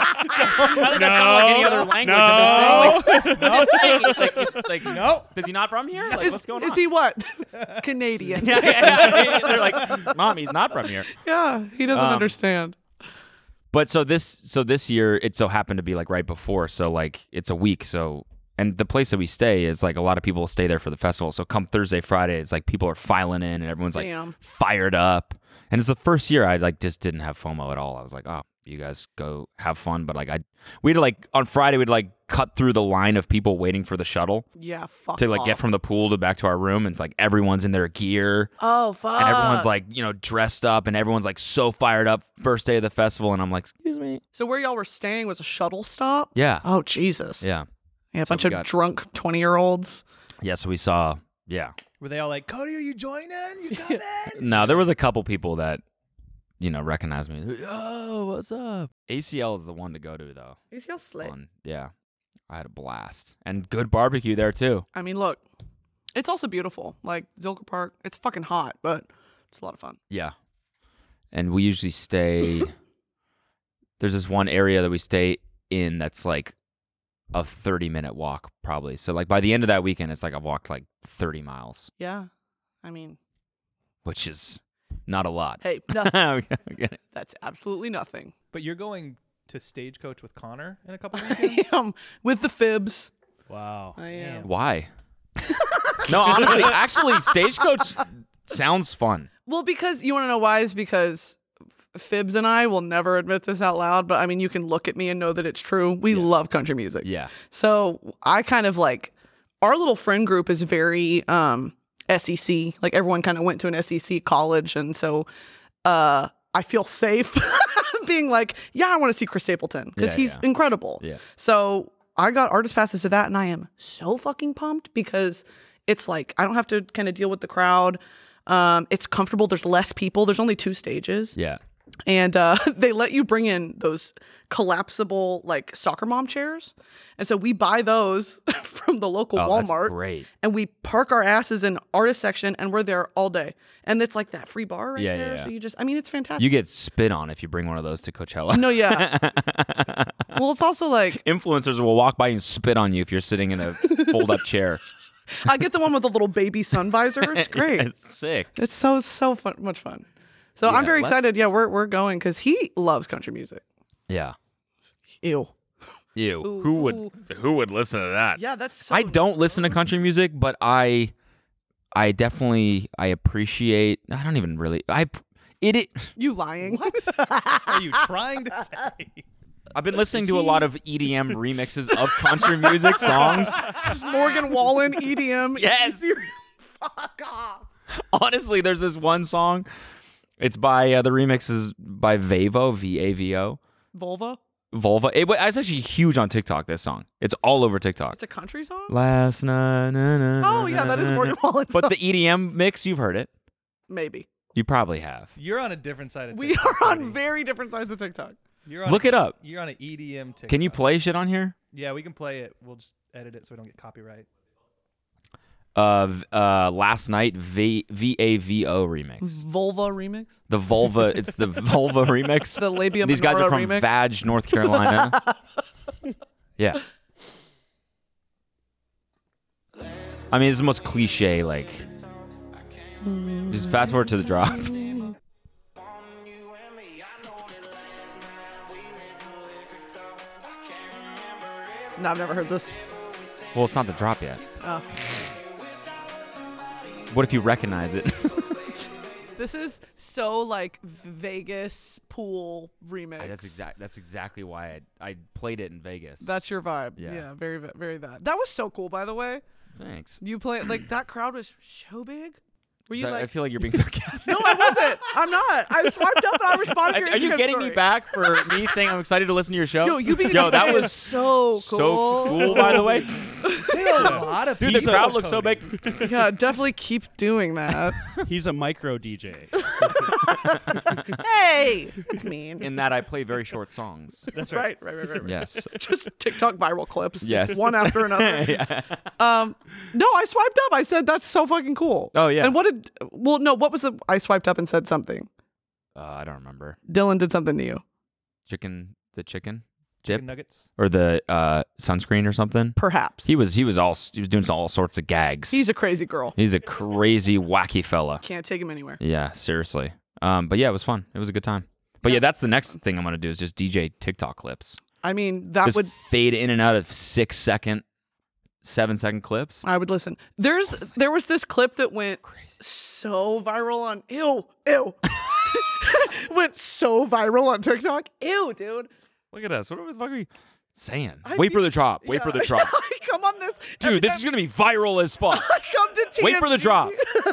like any other language. no. I'm just saying, like, I'm just saying, like, it's like, No. is he not from here? Like, Is, what's going is on? he what? Canadian. Yeah, yeah. They're like, Mom, he's not from here. Yeah, he doesn't Um, understand. But so this, so this year, it so happened to be like right before. So like, it's a week. So, and the place that we stay is like a lot of people stay there for the festival. So come Thursday, Friday, it's like people are filing in and everyone's like Damn. fired up. And it's the first year I like just didn't have FOMO at all. I was like, oh, you guys go have fun. But like I, we had to like on Friday we'd like cut through the line of people waiting for the shuttle Yeah, fuck to like off. get from the pool to back to our room. And it's like everyone's in their gear. Oh, fuck. And everyone's like, you know, dressed up and everyone's like so fired up first day of the festival. And I'm like, excuse me. So where y'all were staying was a shuttle stop? Yeah. Oh, Jesus. Yeah. Yeah, a So bunch we of got- drunk twenty-year-olds. Yeah. So we saw, yeah. Were they all like, Cody, are you joining? You coming? No, there was a couple people that, you know, recognized me. Oh, what's up? A C L is the one to go to, though. A C L slick. Fun. Yeah. I had a blast. And good barbecue there, too. I mean, look, it's also beautiful. Like Zilker Park, it's fucking hot, but it's a lot of fun. Yeah. And we usually stay. There's this one area that we stay in that's like a thirty minute walk, probably. So, like, by the end of that weekend, it's like I've walked like thirty miles, Yeah. I mean, which is not a lot. hey, nothing. Okay. That's absolutely nothing. But you're going to Stagecoach with Connor in a couple I weekends? am with the fibs. Wow. I am. Why? No, honestly, actually, Stagecoach sounds fun. Well, because you want to know why? Is because F- Fibs and I will never admit this out loud, but I mean, you can look at me and know that it's true. We love country music. Yeah. So I kind of like our little friend group is very um, S E C. Like everyone kind of went to an S E C college, and so uh, I feel safe being like, yeah, I want to see Chris Stapleton because Yeah, he's yeah. incredible. Yeah. So I got artist passes to that, and I am so fucking pumped because it's like I don't have to kind of deal with the crowd. Um, it's comfortable. There's less people. There's only two stages. Yeah. And uh, they let you bring in those collapsible like soccer mom chairs. And so we buy those from the local Oh, that's Walmart. great. And we park our asses in artist section and we're there all day. And it's like that free bar right Yeah, yeah, there. yeah. So you just, I mean, it's fantastic. You get spit on if you bring one of those to Coachella. no, yeah. Well, it's also like, Influencers will walk by and spit on you if you're sitting in a fold-up chair. I get the one with the little baby sun visor. It's great. It's sick. It's so, so fun, much fun. So Yeah, I'm very let's- excited. Yeah, we're, we're going because he loves country music. Yeah. Ew. Ew. Ooh, who would ooh. who would listen to that? Yeah, that's so I don't listen to country music, but I I definitely I appreciate I don't even really I it, it You lying. What are you trying to say? I've been listening to a lot of E D M remixes of country music songs. Just Morgan Wallen, E D M. Yes. Fuck off. Honestly, there's this one song. It's by uh, the remix is by Vavo, V A V O. Volva? Volva. It, it's actually huge on TikTok, this song. It's all over TikTok. It's a country song? Last night. Na, na, Oh, yeah, na, that is na, Morgan na. Wallen But song. the E D M mix, you've heard it. Maybe. You probably have. You're on a different side of We TikTok. are on buddy. very different sides of TikTok. You're on Look a, it up. You're on an E D M TikTok. Can you play shit on here? Yeah, we can play it. We'll just edit it so we don't get copyright. Uh, v- uh, last night V V A V O remix. Volva remix? The vulva. It's the vulva remix. The labia These guys are minora from remix? Vag, North Carolina. Yeah. I mean, it's the most cliche. Like, just fast forward to the drop. No, I've never heard this. Well, it's not the drop yet. Oh. What if you recognize it? This is so like Vegas pool remix. that's exact. That's exactly why I I played it in Vegas. That's your vibe. Yeah. Yeah, very, very that. That was so cool, by the way. Thanks. You play like that crowd was so big. Were you I- like? I feel like you're being sarcastic. No, I wasn't. I'm not. I swiped up and I responded to your Are you Instagram getting story. me back for me saying I'm excited to listen to your show? Yo, you being Yo, that is was so cool. so cool, by the way. They have a lot of Dude, the people, crowd looks so Cody. big. Yeah, definitely keep doing that. He's a micro D J. Hey, it's mean. In that I play very short songs. That's right. Right, right, right, right. right. Yes. Just TikTok viral clips. Yes. One after another. Yeah. Um, no, I swiped up. I said that's so fucking cool. Oh, yeah. And what did? Well, no. What was the? I swiped up and said something. Uh, I don't remember. Dylan did something to you. Chicken, the chicken, Chicken chip, nuggets. or the uh, sunscreen or something. Perhaps. He was he was all he was doing all sorts of gags. He's a crazy girl. He's a crazy wacky fella. Can't take him anywhere. Yeah, seriously. Um, but yeah, it was fun. It was a good time. But yeah, that's the next thing I'm gonna do is just D J TikTok clips. I mean, that just would. fade in and out of six second, seven second clips. I would listen. There's there was this clip that went so viral on ew ew. Went so viral on TikTok. Ew, dude. Look at us. What the fuck are we saying? I Wait for mean- the drop. Wait Yeah. for the drop. I come on this. every Dude, this time is gonna be viral as fuck. I come to T M G. Wait for the drop.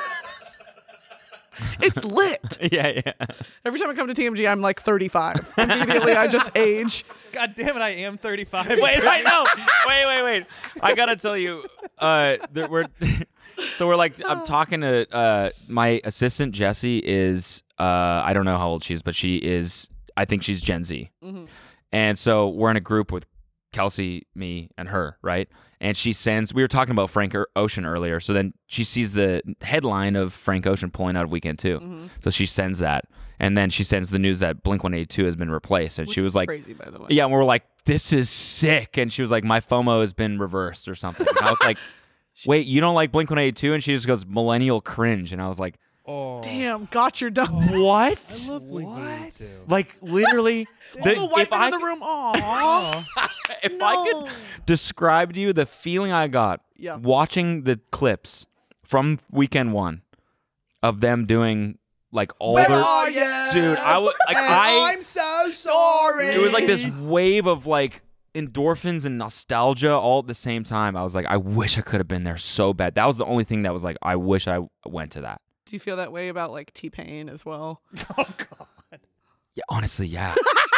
It's lit. yeah, yeah. Every time I come to T M G, I'm like thirty-five. Immediately, I just age. God damn it, I am thirty-five. Wait, I know. Wait, wait, wait. I gotta tell you, uh, there, we're so we're like I'm talking to uh my assistant Jessie is uh I don't know how old she is, but she is I think she's Gen Z, Mm-hmm. and so we're in a group with Kelsey, me, and her, right? And she sends. We were talking about Frank O- Ocean earlier, so then she sees the headline of Frank Ocean pulling out of Weekend Two, Mm-hmm. so she sends that, and then she sends the news that Blink one eighty-two has been replaced, and Which she was is like, crazy, by the way. yeah, and we're like, this is sick. And she was like, my FOMO has been reversed or something. And I was like, wait, you don't like Blink one eighty-two? And she just goes, millennial cringe. And I was like, Oh. Damn, got your done. what? I love Blink one eighty-two. Like, literally, the, The white if, man I, in the room. Aww. if I No. could describe to you the feeling I got Yeah. watching the clips from Weekend One of them doing like all their. Dude, I was like, I. I'm so sorry. It was like this wave of like endorphins and nostalgia all at the same time. I was like, I wish I could have been there so bad. That was the only thing that was like, I wish I went to that. Do you feel that way about like T-Pain as well? Oh God. Yeah, honestly, yeah.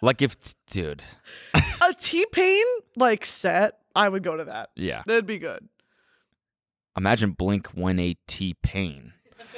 Like if, dude. A T-Pain like set, I would go to that. Yeah. That'd be good. Imagine Blink one eighty Pain.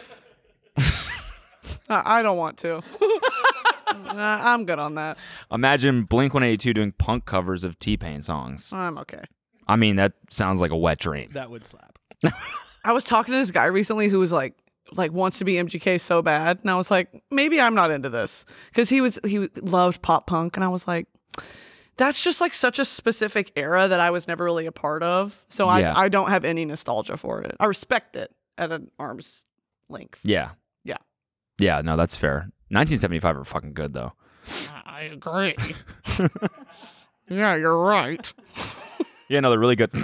I, I don't want to. I- I'm good on that. Imagine Blink one eighty-two doing punk covers of T-Pain songs. I'm okay. I mean, that sounds like a wet dream. That would slap. I was talking to this guy recently who was like, like wants to be M G K so bad, and I was like, maybe I'm not into this because he was he loved pop punk, and I was like, that's just like such a specific era that I was never really a part of, so Yeah. I I don't have any nostalgia for it. I respect it at an arm's length. Yeah. Yeah. Yeah, no, that's fair. nineteen seventy-five are fucking good, though. I agree. Yeah, you're right. Yeah, no, they're really good.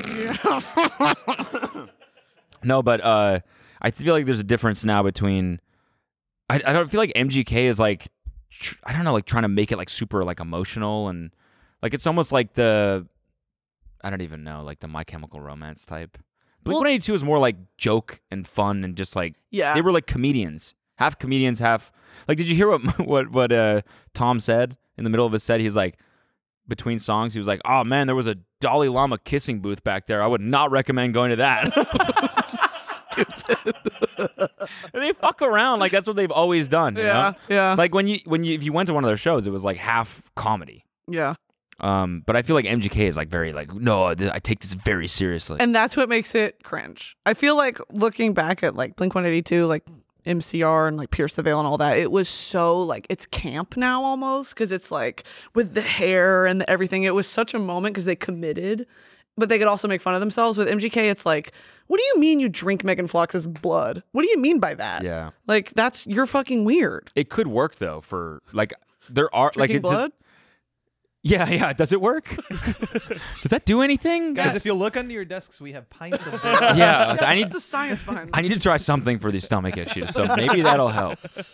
No, but uh, I feel like there's a difference now between. I, I don't feel like M G K is like, tr- I don't know, like trying to make it like super like emotional and like it's almost like the, I don't even know, like the My Chemical Romance type. Blink one eighty-two is more like joke and fun and just like Yeah. they were like comedians, half comedians, half like. Did you hear what what what uh, Tom said in the middle of his set? He's like. Between songs, he was like, "Oh man, there was a Dalai Lama kissing booth back there. I would not recommend going to that." Stupid. They fuck around like that's what they've always done. you Yeah, know? yeah. Like when you when you if you went to one of their shows, it was like half comedy. Yeah. Um, but I feel like M G K is like very like no, th- I take this very seriously. And that's what makes it cringe. I feel like looking back at like Blink one eighty-two, like M C R and like Pierce the Veil and all that, it was so like it's camp now almost because it's like with the hair and the everything. It was such a moment because they committed, but they could also make fun of themselves. With M G K, it's like, what do you mean you drink Megan Fox's blood? What do you mean by that? Yeah. Like that's you're fucking weird. It could work though for like there are like Drinking it does- blood? yeah, yeah. Does it work? Does that do anything? Guys, Yes. if you look under your desks, we have pints of beer. Yeah, I need What's the science behind I that? need to try something for these stomach issues, so maybe that'll help.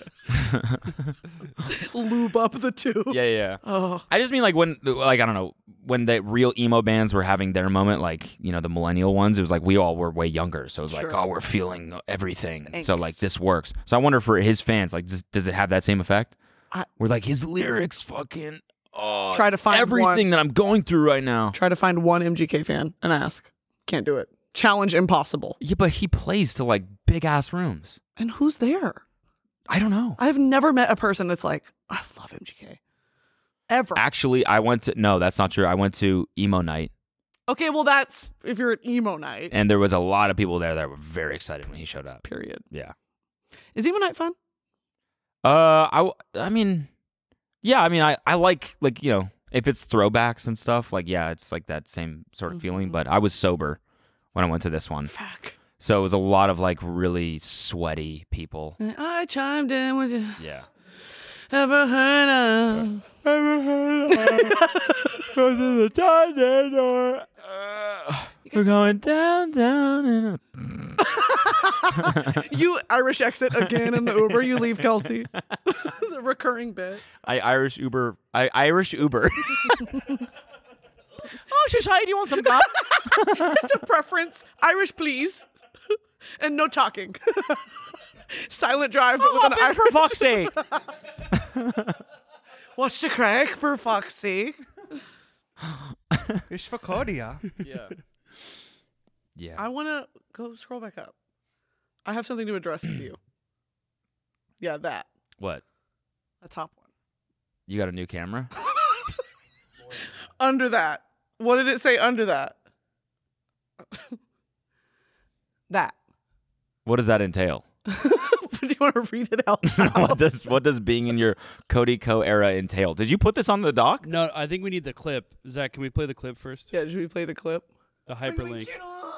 Lube up the tube. Yeah, yeah. Oh, I just mean like when, like I don't know, when the real emo bands were having their moment, like you know the millennial ones. It was like we all were way younger, so it was like, Sure. oh, we're feeling everything, Angst. so like this works. So I wonder for his fans, like, does, does it have that same effect? I- We're like his lyrics, fucking. Oh, Try to it's find everything one. that I'm going through right now. try to find one M G K fan and ask. Can't do it. Challenge impossible. Yeah, but he plays to like big ass rooms. And who's there? I don't know. I've never met a person that's like, I love M G K. Ever. Actually, I went to no, that's not true. I went to emo night, Okay, well, that's if you're at emo night. and there was a lot of people there that were very excited when he showed up. Period. Yeah. Is emo night fun? Uh, I, w- I mean, yeah, I mean, I, I like, like, you know, if it's throwbacks and stuff, like, yeah, it's like that same sort of feeling, but I was sober when I went to this one. Fuck. So it was a lot of, like, really sweaty people. I chimed in with you. Yeah. Ever heard of? Ever heard of the Titanic or, uh, we're going down, down, in a... You Irish exit again in the Uber. You leave Kelsey. It's a recurring bit. I Irish Uber. I Irish Uber. Oh, she's hi. Do you want some gum? It's a preference. Irish, please. And no talking. Silent drive, but with an Irish. For fuck's sake. What's the crack, for fuck's sake? It's for Cordia. Yeah. Yeah. I want to go scroll back up. I have something to address with you. Yeah, that. What? The top one. You got a new camera? Under that. What did it say under that? That. What does that entail? Do you want to read it out what loud? does what does being in your Cody Co era entail? Did you put this on the doc? No, I think we need the clip. Zach, can we play the clip first? Yeah, should we play the clip? The hyperlink.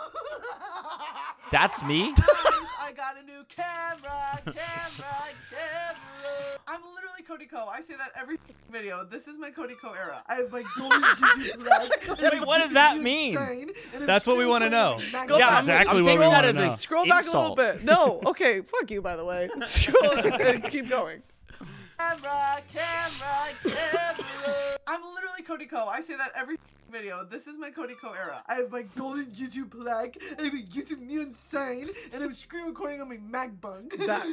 That's me? I got a new camera, camera, camera. I'm literally Cody Co. I say that every video. This is my Cody Co era. I have my golden YouTube flag. Wait, what does that mean? That's what we want to know. Go Yeah, back. I'm, Exactly I'm what taking we that wanna as know. a Scroll back insult. a little bit. No, okay, fuck you, by the way. Scroll, keep going. Camera, camera, camera. I'm literally Cody Co. I say that every video. This is my Cody Co era. I have my golden YouTube plaque. I have a YouTube neon sign, and I'm screen recording on my MacBook. That.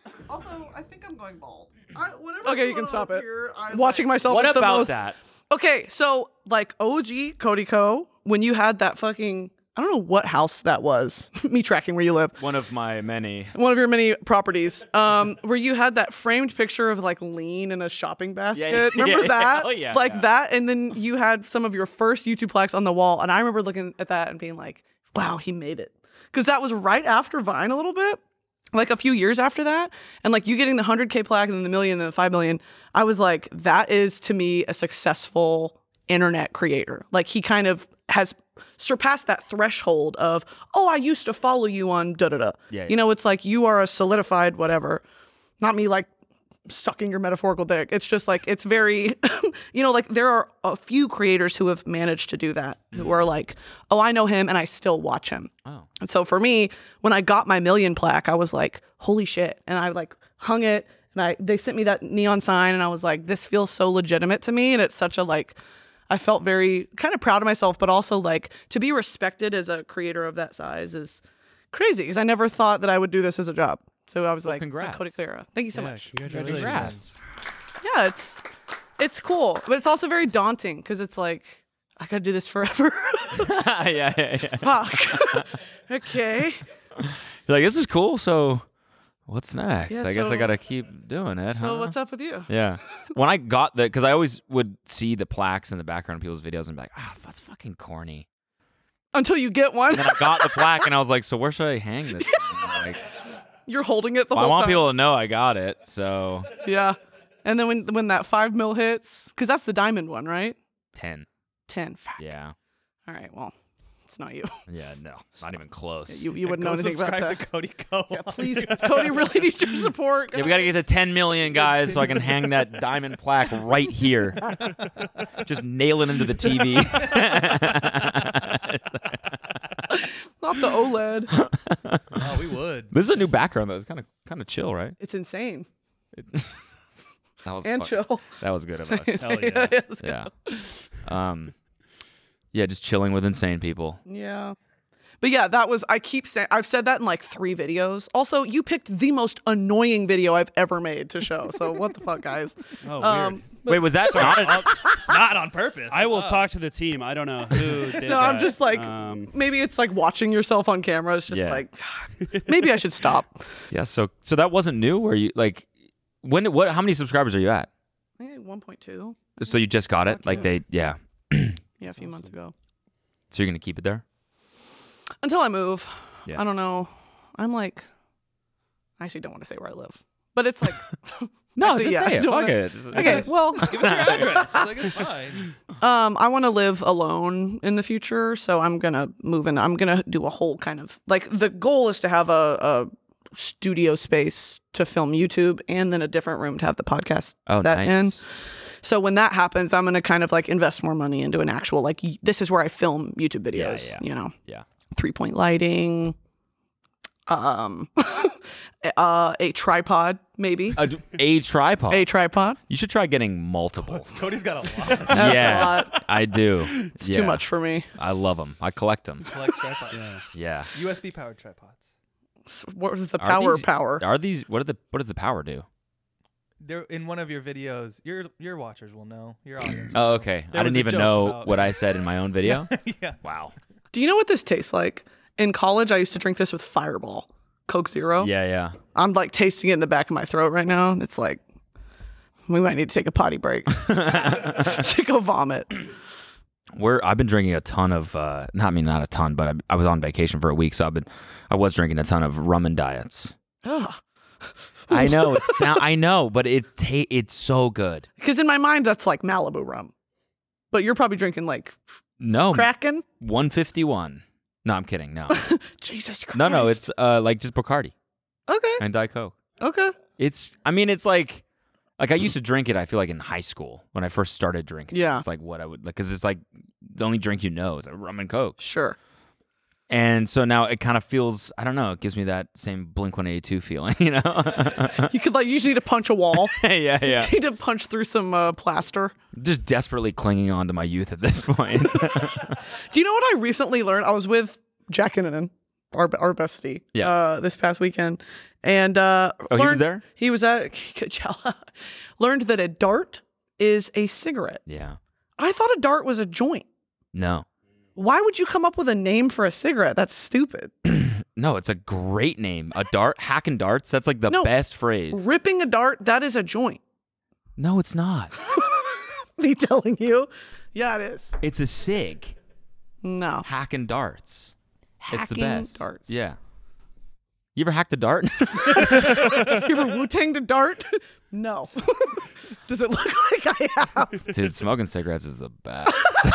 Also, I think I'm going bald. I, whatever Okay, you going can stop on it. Here, I Watching like, myself. What is the about most- that? Okay, so like O G Cody Co. When you had that fucking, I don't know what house that was. Me tracking where you live. One of my many. One of your many properties, um, where you had that framed picture of like Lean in a shopping basket. yeah, Remember yeah. that? Oh, yeah, like yeah. that, and then you had some of your first YouTube plaques on the wall, and I remember looking at that and being like, "Wow, he made it," because that was right after Vine a little bit, like a few years after that, and like you getting the one hundred K plaque and then the million and then the five million. I was like, that is to me a successful internet creator. Like he kind of has surpassed that threshold of, oh, I used to follow you on da da da. Yeah, You know, it's like you are a solidified whatever. Not me like sucking your metaphorical dick. It's just like it's very, you know, like there are a few creators who have managed to do that, who are like, oh, I know him and I still watch him. Oh. And so for me, when I got my million plaque, I was like, holy shit. And I like hung it and I they sent me that neon sign and I was like, this feels so legitimate to me. And it's such a like, I felt very kind of proud of myself, but also like to be respected as a creator of that size is crazy because I never thought that I would do this as a job. So I was Well, like, congrats. Cody Clara. Thank you so Yeah, much. congratulations. Congrats. Yeah, it's it's cool, but it's also very daunting because it's like I gotta do this forever. yeah, yeah, yeah. Fuck. Okay. You're like, this is cool. So, what's next? Yeah, I guess I so- gotta keep doing it. So huh? what's up with you? Yeah. When I got the, because I always would see the plaques in the background of people's videos and be like, ah, that's fucking corny. Until you get one, And then I got the plaque and I was like, so where should I hang this thing? Like, you're holding it the well, I whole want time. people to know I got it. So Yeah. And then when when that five mil hits, because that's the diamond one, right? ten. Ten. Fuck. Yeah. All right. Well, it's not you. Yeah. No, not even close. You you wouldn't know Go anything about subscribe that. to Cody Co. Yeah, please, Cody really needs your support. Yeah, we got to get to ten million guys so I can hang that diamond plaque right here. Just nail it into the T V. Not the OLED. Oh, we would. This is a new background though. It's kind of kind of chill, right? It's insane It, that was and fun. chill. That was good of us. Hell yeah. Yes. Yeah. Um. Yeah, just chilling with insane people. Yeah. But yeah, that was, I keep saying, I've said that in like three videos. Also, you picked the most annoying video I've ever made to show. So what the fuck, guys? Oh, Um, weird. Wait, was that not? A, Not on purpose. I will Oh. talk to the team. I don't know who did No, I'm that. just like, Um, maybe it's like watching yourself on camera. It's just Yeah. like, maybe I should stop. yeah. So so that wasn't new. Where you like when? What? How many subscribers are you at? I think one point two. So you just got it? Fuck Like yeah. they? Yeah. Yeah, a few months ago. So you're gonna keep it there? Until I move. Yeah. I don't know. I'm like, I actually don't want to say where I live. But it's like, No, actually, just yeah, say I it. don't Fuck wanna- it. Just- Okay, well, Give us your address. Like, it's fine. Um, I want to live alone in the future, so I'm gonna move in. I'm gonna do a whole kind of like the goal is to have a, a studio space to film YouTube, and then a different room to have the podcast Oh, set nice. in. So when that happens, I'm gonna kind of like invest more money into an actual like y- this is where I film YouTube videos. yeah. You know, Yeah. three point lighting, um, uh, a tripod maybe, A, a tripod. a tripod. You should try getting multiple. Cody's got a lot. That's a yeah, lot. I do. It's Yeah. too much for me. I love them. I collect them. Collects tripods. yeah. Yeah. U S B powered tripods. S- What was the Are power? these- power. Are these? What are the? What does the power do? They're in one of your videos. Your your watchers will know. Your audience. will Oh, know. okay. There I was didn't a even joke know about- what I said in my own video. yeah. Wow. Do you know what this tastes like? In college, I used to drink this with Fireball, Coke Zero. Yeah, yeah. I'm like tasting it in the back of my throat right now. and It's like, we might need to take a potty break to go vomit. We're I've been drinking a ton of uh not I mean not a ton, but I, I was on vacation for a week, so I've been I was drinking a ton of rum and diets. Ugh. I know it's sound, I know, but it ta- it's so good. Because in my mind, that's like Malibu rum. But you're probably drinking like No, Kraken. one fifty-one. No, I'm kidding. No, Jesus Christ. no, no. It's uh like just Bacardi okay. and Diet Coke. Okay. It's I mean it's like like I used to drink it. I feel like in high school when I first started drinking. Yeah. it's like what I would like because it's like the only drink you know is like rum and Coke. Sure. And so now it kind of feels, I don't know, it gives me that same Blink one eighty-two feeling, you know? You could like, you just need to punch a wall. yeah, yeah. You need to punch through some uh, plaster. Just desperately clinging on to my youth at this point. Do you know what I recently learned? I was with Jack Innanen our our bestie, Yeah. uh, this past weekend, and uh, Oh, he learned- was there? He was at Coachella. Learned that a dart is a cigarette. Yeah. I thought a dart was a joint. No. Why would you come up with a name for a cigarette? That's stupid. No, it's a great name. A dart, hacking darts. That's like the No. best phrase. Ripping a dart, that is a joint. No, it's not. Me telling you. Yeah, it is. It's a cig. No. Hacking darts. It's the Hacking best. darts. Yeah. You ever hacked a dart? You ever Wu-Tanged a dart? No. Does it look like I have? Dude, smoking cigarettes is the best.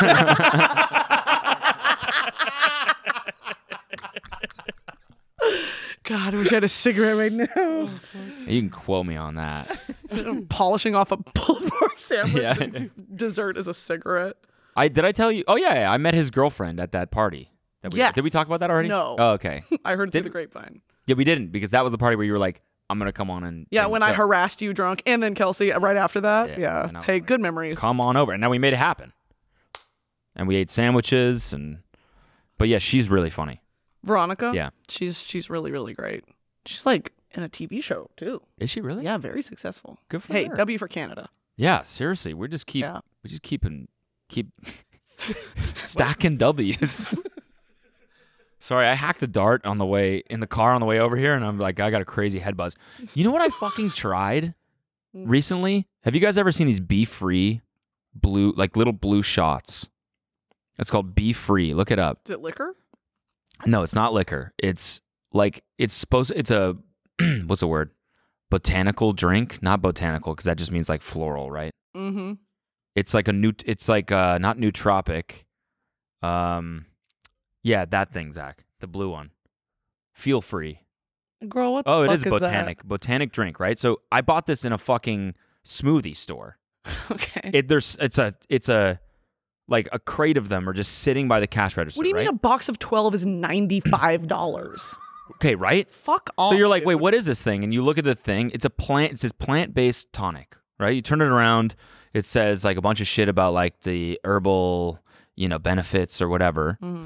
God, I wish I had a cigarette right now. You can quote me on that. Polishing off a pulled pork sandwich. Yeah. and dessert is a cigarette. I did I tell you? Oh yeah, yeah, I met his girlfriend at that party. That we, Yes. Did we talk about that already? No. Oh, okay. I heard through Did- the grapevine. Yeah, we didn't because that was the party where you were like, "I'm gonna come on and Yeah, and when I chill. harassed you drunk, and then Kelsey right after that. Yeah, Yeah. and I was Hey, like, good memories. come on over." And now we made it happen. And we ate sandwiches and, but yeah, she's really funny. Veronica. Yeah. She's she's really really great. She's like in a T V show too. Is she really? Yeah, very successful. Good for hey, her. W for Canada. Yeah, seriously, we just keep Yeah. we just keep and keep stacking W's. Sorry, I hacked a dart on the way in the car on the way over here, and I'm like, I got a crazy head buzz. You know what I fucking tried recently? Have you guys ever seen these Be Free blue, like little blue shots? It's called Be Free. Look it up. Is it liquor? No, it's not liquor. It's like it's supposed. It's a what's the word? Botanical drink, not botanical, because that just means like floral, right? Mm-hmm. It's like a new. It's like uh, not nootropic. Um, yeah, that thing, Zach, the blue one. Feel Free. Girl, what the Oh, it fuck is botanic, that? botanic drink, right? So I bought this in a fucking smoothie store. Okay. It there's it's a it's a like a crate of them are just sitting by the cash register. What do you right? mean a box of twelve is ninety-five dollars? Okay, right? Fuck off. So you're like, wait, dude. what is this thing? And you look at the thing. It's a plant. It says plant-based tonic, right? You turn it around. It says like a bunch of shit about like the herbal, you know, benefits or whatever. Mm-hmm.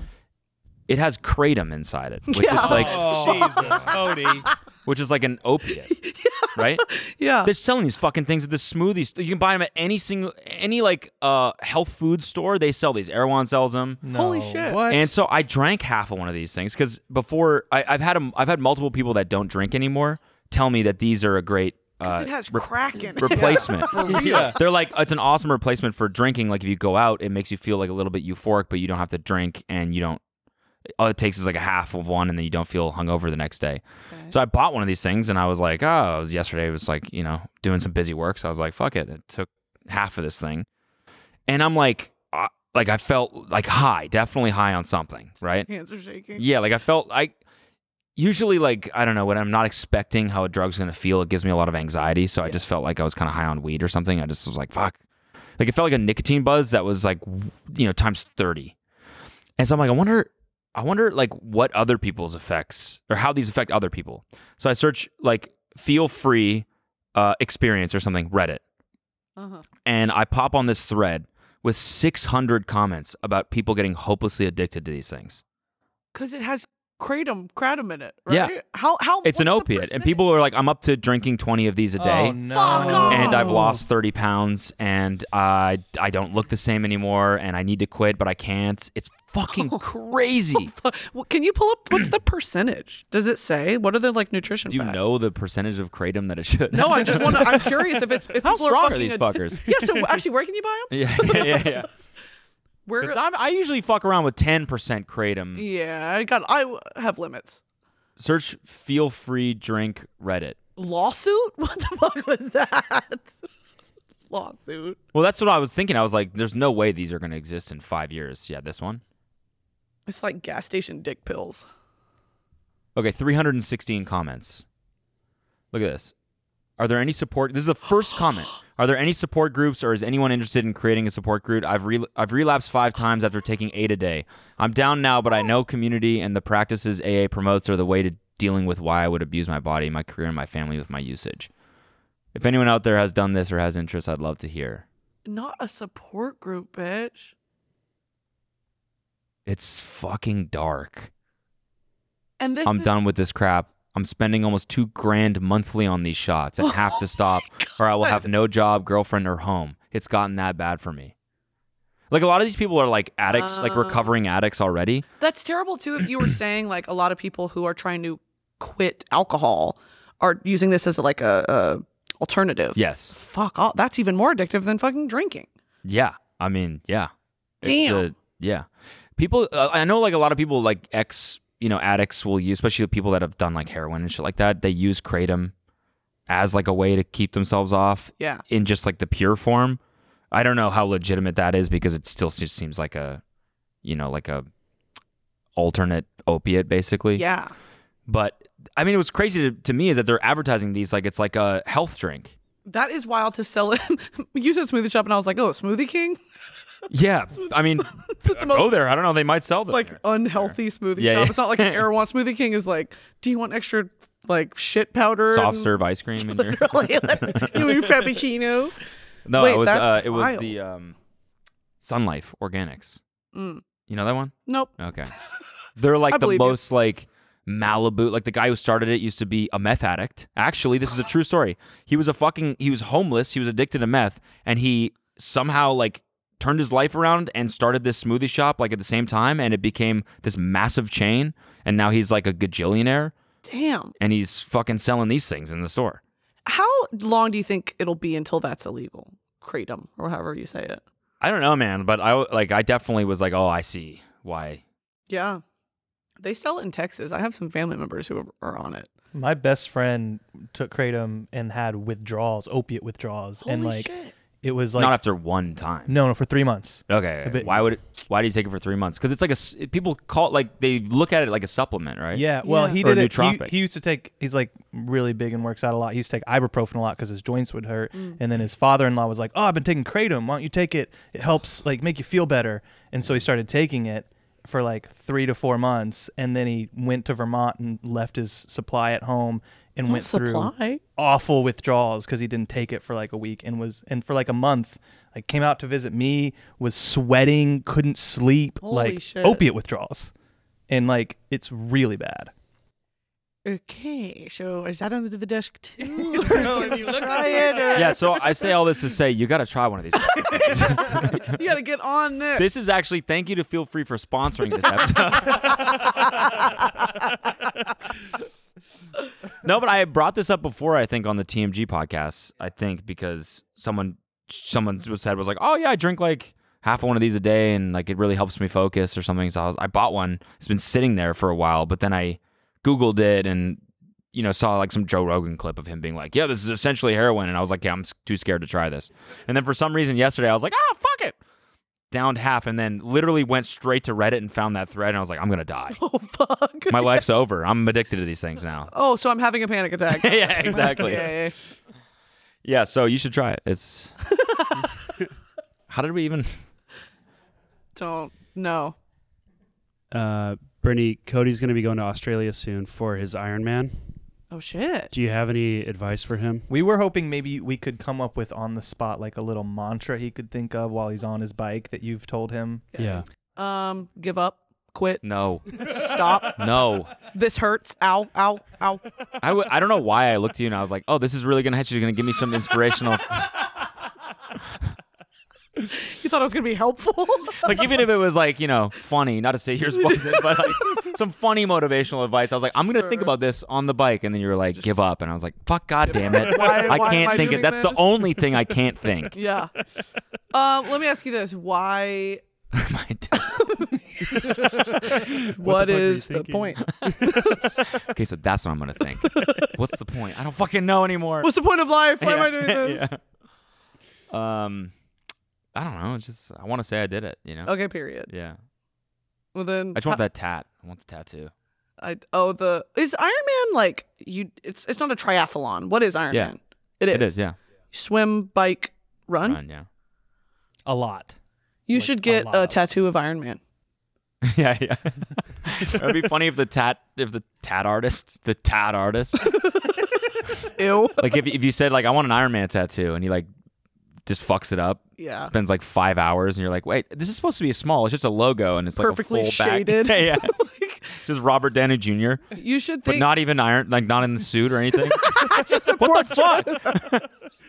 It has kratom inside it, which Yeah. is like, Oh, Jesus, Cody. which is like an opiate, right? Yeah. They're selling these fucking things at the smoothie store. You can buy them at any single, any like uh health food store. They sell these. Erewhon sells them. Holy shit. What? And so I drank half of one of these things because before I, I've had 'em- I've had multiple people that don't drink anymore tell me that these are a great uh, it has re- crack in it. replacement. yeah. They're like it's an awesome replacement for drinking. Like if you go out, it makes you feel like a little bit euphoric, but you don't have to drink, and you don't. All it takes is like a half of one, and then you don't feel hungover the next day. Okay. So I bought one of these things, and I was like, oh, it was yesterday. It was like you know doing some busy work, so I was like, fuck it. It took half of this thing, and I'm like, uh, like I felt like high, definitely high on something, right? Hands are shaking. Yeah, like I felt I usually like I don't know when I'm not expecting how a drug's gonna feel, it gives me a lot of anxiety. So I just felt like I was kind of high on weed or something. I just was like, fuck. Like it felt like a nicotine buzz that was like you know times thirty. And so I'm like, I wonder, I wonder like what other people's effects or how these affect other people. So I search like feel free uh, experience or something, Reddit, Uh-huh. and I pop on this thread with six hundred comments about people getting hopelessly addicted to these things. Because it has kratom, kratom in it, right? Yeah. How, how, It's an what's the opiate, and percentage? people are like, I'm up to drinking twenty of these a day. Oh, no. Fuck off. And I've lost thirty pounds, and I I don't look the same anymore, and I need to quit, but I can't. It's fucking crazy. Well, can you pull up, what's the percentage? Does it say? What are the like nutrition Do you facts? know the percentage of kratom that it should? No, I just want to, I'm curious if it's, if How people strong are, are these fucking fuckers? Yeah, so actually, where can you buy them? Yeah, yeah, yeah. yeah. 'Cause Where? I'm, I usually fuck around with ten percent kratom. Yeah, I got, I have limits. Search feel free drink Reddit. Lawsuit? What the fuck was that? Lawsuit. Well, that's what I was thinking. I was like, there's no way these are going to exist in five years. Yeah, this one. It's like gas station dick pills. Okay, three hundred sixteen comments. Look at this. Are there any support? This is the first comment. Are there any support groups, or is anyone interested in creating a support group? I've re- I've relapsed five times after taking eight a day. I'm down now, but I know community and the practices A A promotes are the way to dealing with why I would abuse my body, my career, and my family with my usage. If anyone out there has done this or has interest, I'd love to hear. Not a support group, bitch. It's fucking dark. And this I'm is- done with this crap. I'm spending almost two grand monthly on these shots. I have to stop, or I will have no job, girlfriend, or home. It's gotten that bad for me. Like a lot of these people are like addicts, like recovering addicts already. That's terrible too. If you were saying like a lot of people who are trying to quit alcohol are using this as like a, a alternative. Yes. Fuck off. That's even more addictive than fucking drinking. Yeah. I mean, yeah. Damn. It's a, yeah. People, uh, I know like a lot of people like ex, you know, addicts will use, especially the people that have done like heroin and shit like that. They use Kratom as like a way to keep themselves off. Yeah. In just like the pure form. I don't know how legitimate that is because it still just seems like a, you know, like a alternate opiate basically. Yeah. But I mean, it was crazy to, to me is that they're advertising these like it's like a health drink. That is wild to sell it. You said Smoothie Shop, and I was like, oh, Smoothie King? Yeah. I mean, go there. I don't know. They might sell them. Like there. unhealthy Smoothie Yeah, Shop. yeah. It's not like an Erewhon. Smoothie King is like, do you want extra like shit powder? Soft and- serve ice cream in your. Literally, like, you want your Frappuccino? No, Wait, it was that's uh, it was wild. the um, Sun Life Organics. Mm. You know that one? Nope. Okay. They're I like the believe you. most like Malibu. Like the guy who started it used to be a meth addict. Actually, this is a true story. He was a fucking. He was homeless. He was addicted to meth, and he somehow like turned his life around and started this smoothie shop like at the same time, and it became this massive chain. And now he's like a gajillionaire, Damn. and he's fucking selling these things in the store. How long do you think it'll be until that's illegal? Kratom, or however you say it. I don't know, man, but I like I definitely was like, oh, I see why. Yeah. They sell it in Texas. I have some family members who are on it. My best friend took Kratom and had withdrawals, opiate withdrawals, and Holy like shit. it was like Not after one time. no, no, for three months. Okay. But- why would it, why do you take it for three months? Because it's like a s- people call it like they look at it like a supplement, right? Yeah, well, Yeah. he Or did it. He, nootropic. he used to take. He's like really big and works out a lot. He used to take ibuprofen a lot because his joints would hurt. Mm. And then his father-in-law was like, "Oh, I've been taking Kratom. Why don't you take it? It helps like make you feel better." And so he started taking it for like three to four months, and then he went to Vermont and left his supply at home and Not went through supply. awful withdrawals because he didn't take it for like a week and was and for like a month. Like came out to visit me, was sweating, couldn't sleep, Holy like shit. opiate withdrawals, and like it's really bad. Okay, so is that under the desk too? So if you look Try it, or- Yeah, so I say all this to say you got to try one of these. You got to get on this. This is actually thank you to Feel Free for sponsoring this episode. No, but I brought this up before. I think on the T M G podcast. I think because someone someone said was like, oh yeah, I drink like half of one of these a day, and like it really helps me focus or something. So I, was, I bought one. It's been sitting there for a while, but then I Googled it and you know saw like some Joe Rogan clip of him being like, yeah, this is essentially heroin, and I was like, yeah, I'm s- too scared to try this. And then for some reason yesterday I was like, ah, fuck it. Downed half, and then literally went straight to Reddit and found that thread, and I was like, I'm gonna die. Oh fuck. My life's over. I'm addicted to these things now. Oh, so I'm having a panic attack. Yeah, exactly. Yeah, yeah. Yeah, so you should try it. It's how did we even? Don't no. Uh, Brittany, Cody's going to be going to Australia soon for his Ironman. Oh shit. Do you have any advice for him? We were hoping maybe we could come up with on the spot like a little mantra he could think of while he's on his bike that you've told him. Yeah. Um, give up, quit, No, stop. no. This hurts. Ow, ow, ow. I, w- I don't know why I looked at you and I was like, oh, this is really gonna hit you. You're gonna give me some inspirational. You thought it was gonna be helpful? Like even if it was like you know funny, not to say yours wasn't, but like some funny motivational advice. I was like, I'm gonna think Sure. about this on the bike, and then you were like, give up, and I was like, fuck, god damn it, Why- I why am can't I think it. doing That's the this? only thing I can't think. Yeah. Um, let me ask you this: Why? My d- What the fuck were you is the thinking? point? okay, so that's what I'm gonna think. What's the point? I don't fucking know anymore. What's the point of life? Why am I Yeah. doing this? Yeah. Um, I don't know. It's just I want to say I did it. You know. Okay. Period. Yeah. Well then, I just want that tat. I want the tattoo. I oh the is Iron Man like you? It's it's not a triathlon. What is Iron Yeah. Man? It is. It is. Yeah. Swim, bike, run. Run, yeah. A lot. You Like, should a get lot a of- tattoo of Iron Man. yeah, yeah. It'd be funny if the tat, if the tat artist, the tat artist, Ew. like if if you said like I want an Iron Man tattoo, and he like just fucks it up, Yeah. spends like five hours, and you're like, wait, this is supposed to be a small. It's just a logo, and it's like Perfectly a full back. shaded. yeah, yeah. Like, Just Robert Downey Junior You should But think. not even iron, like not in the suit or anything. Just a What the portrait. fuck?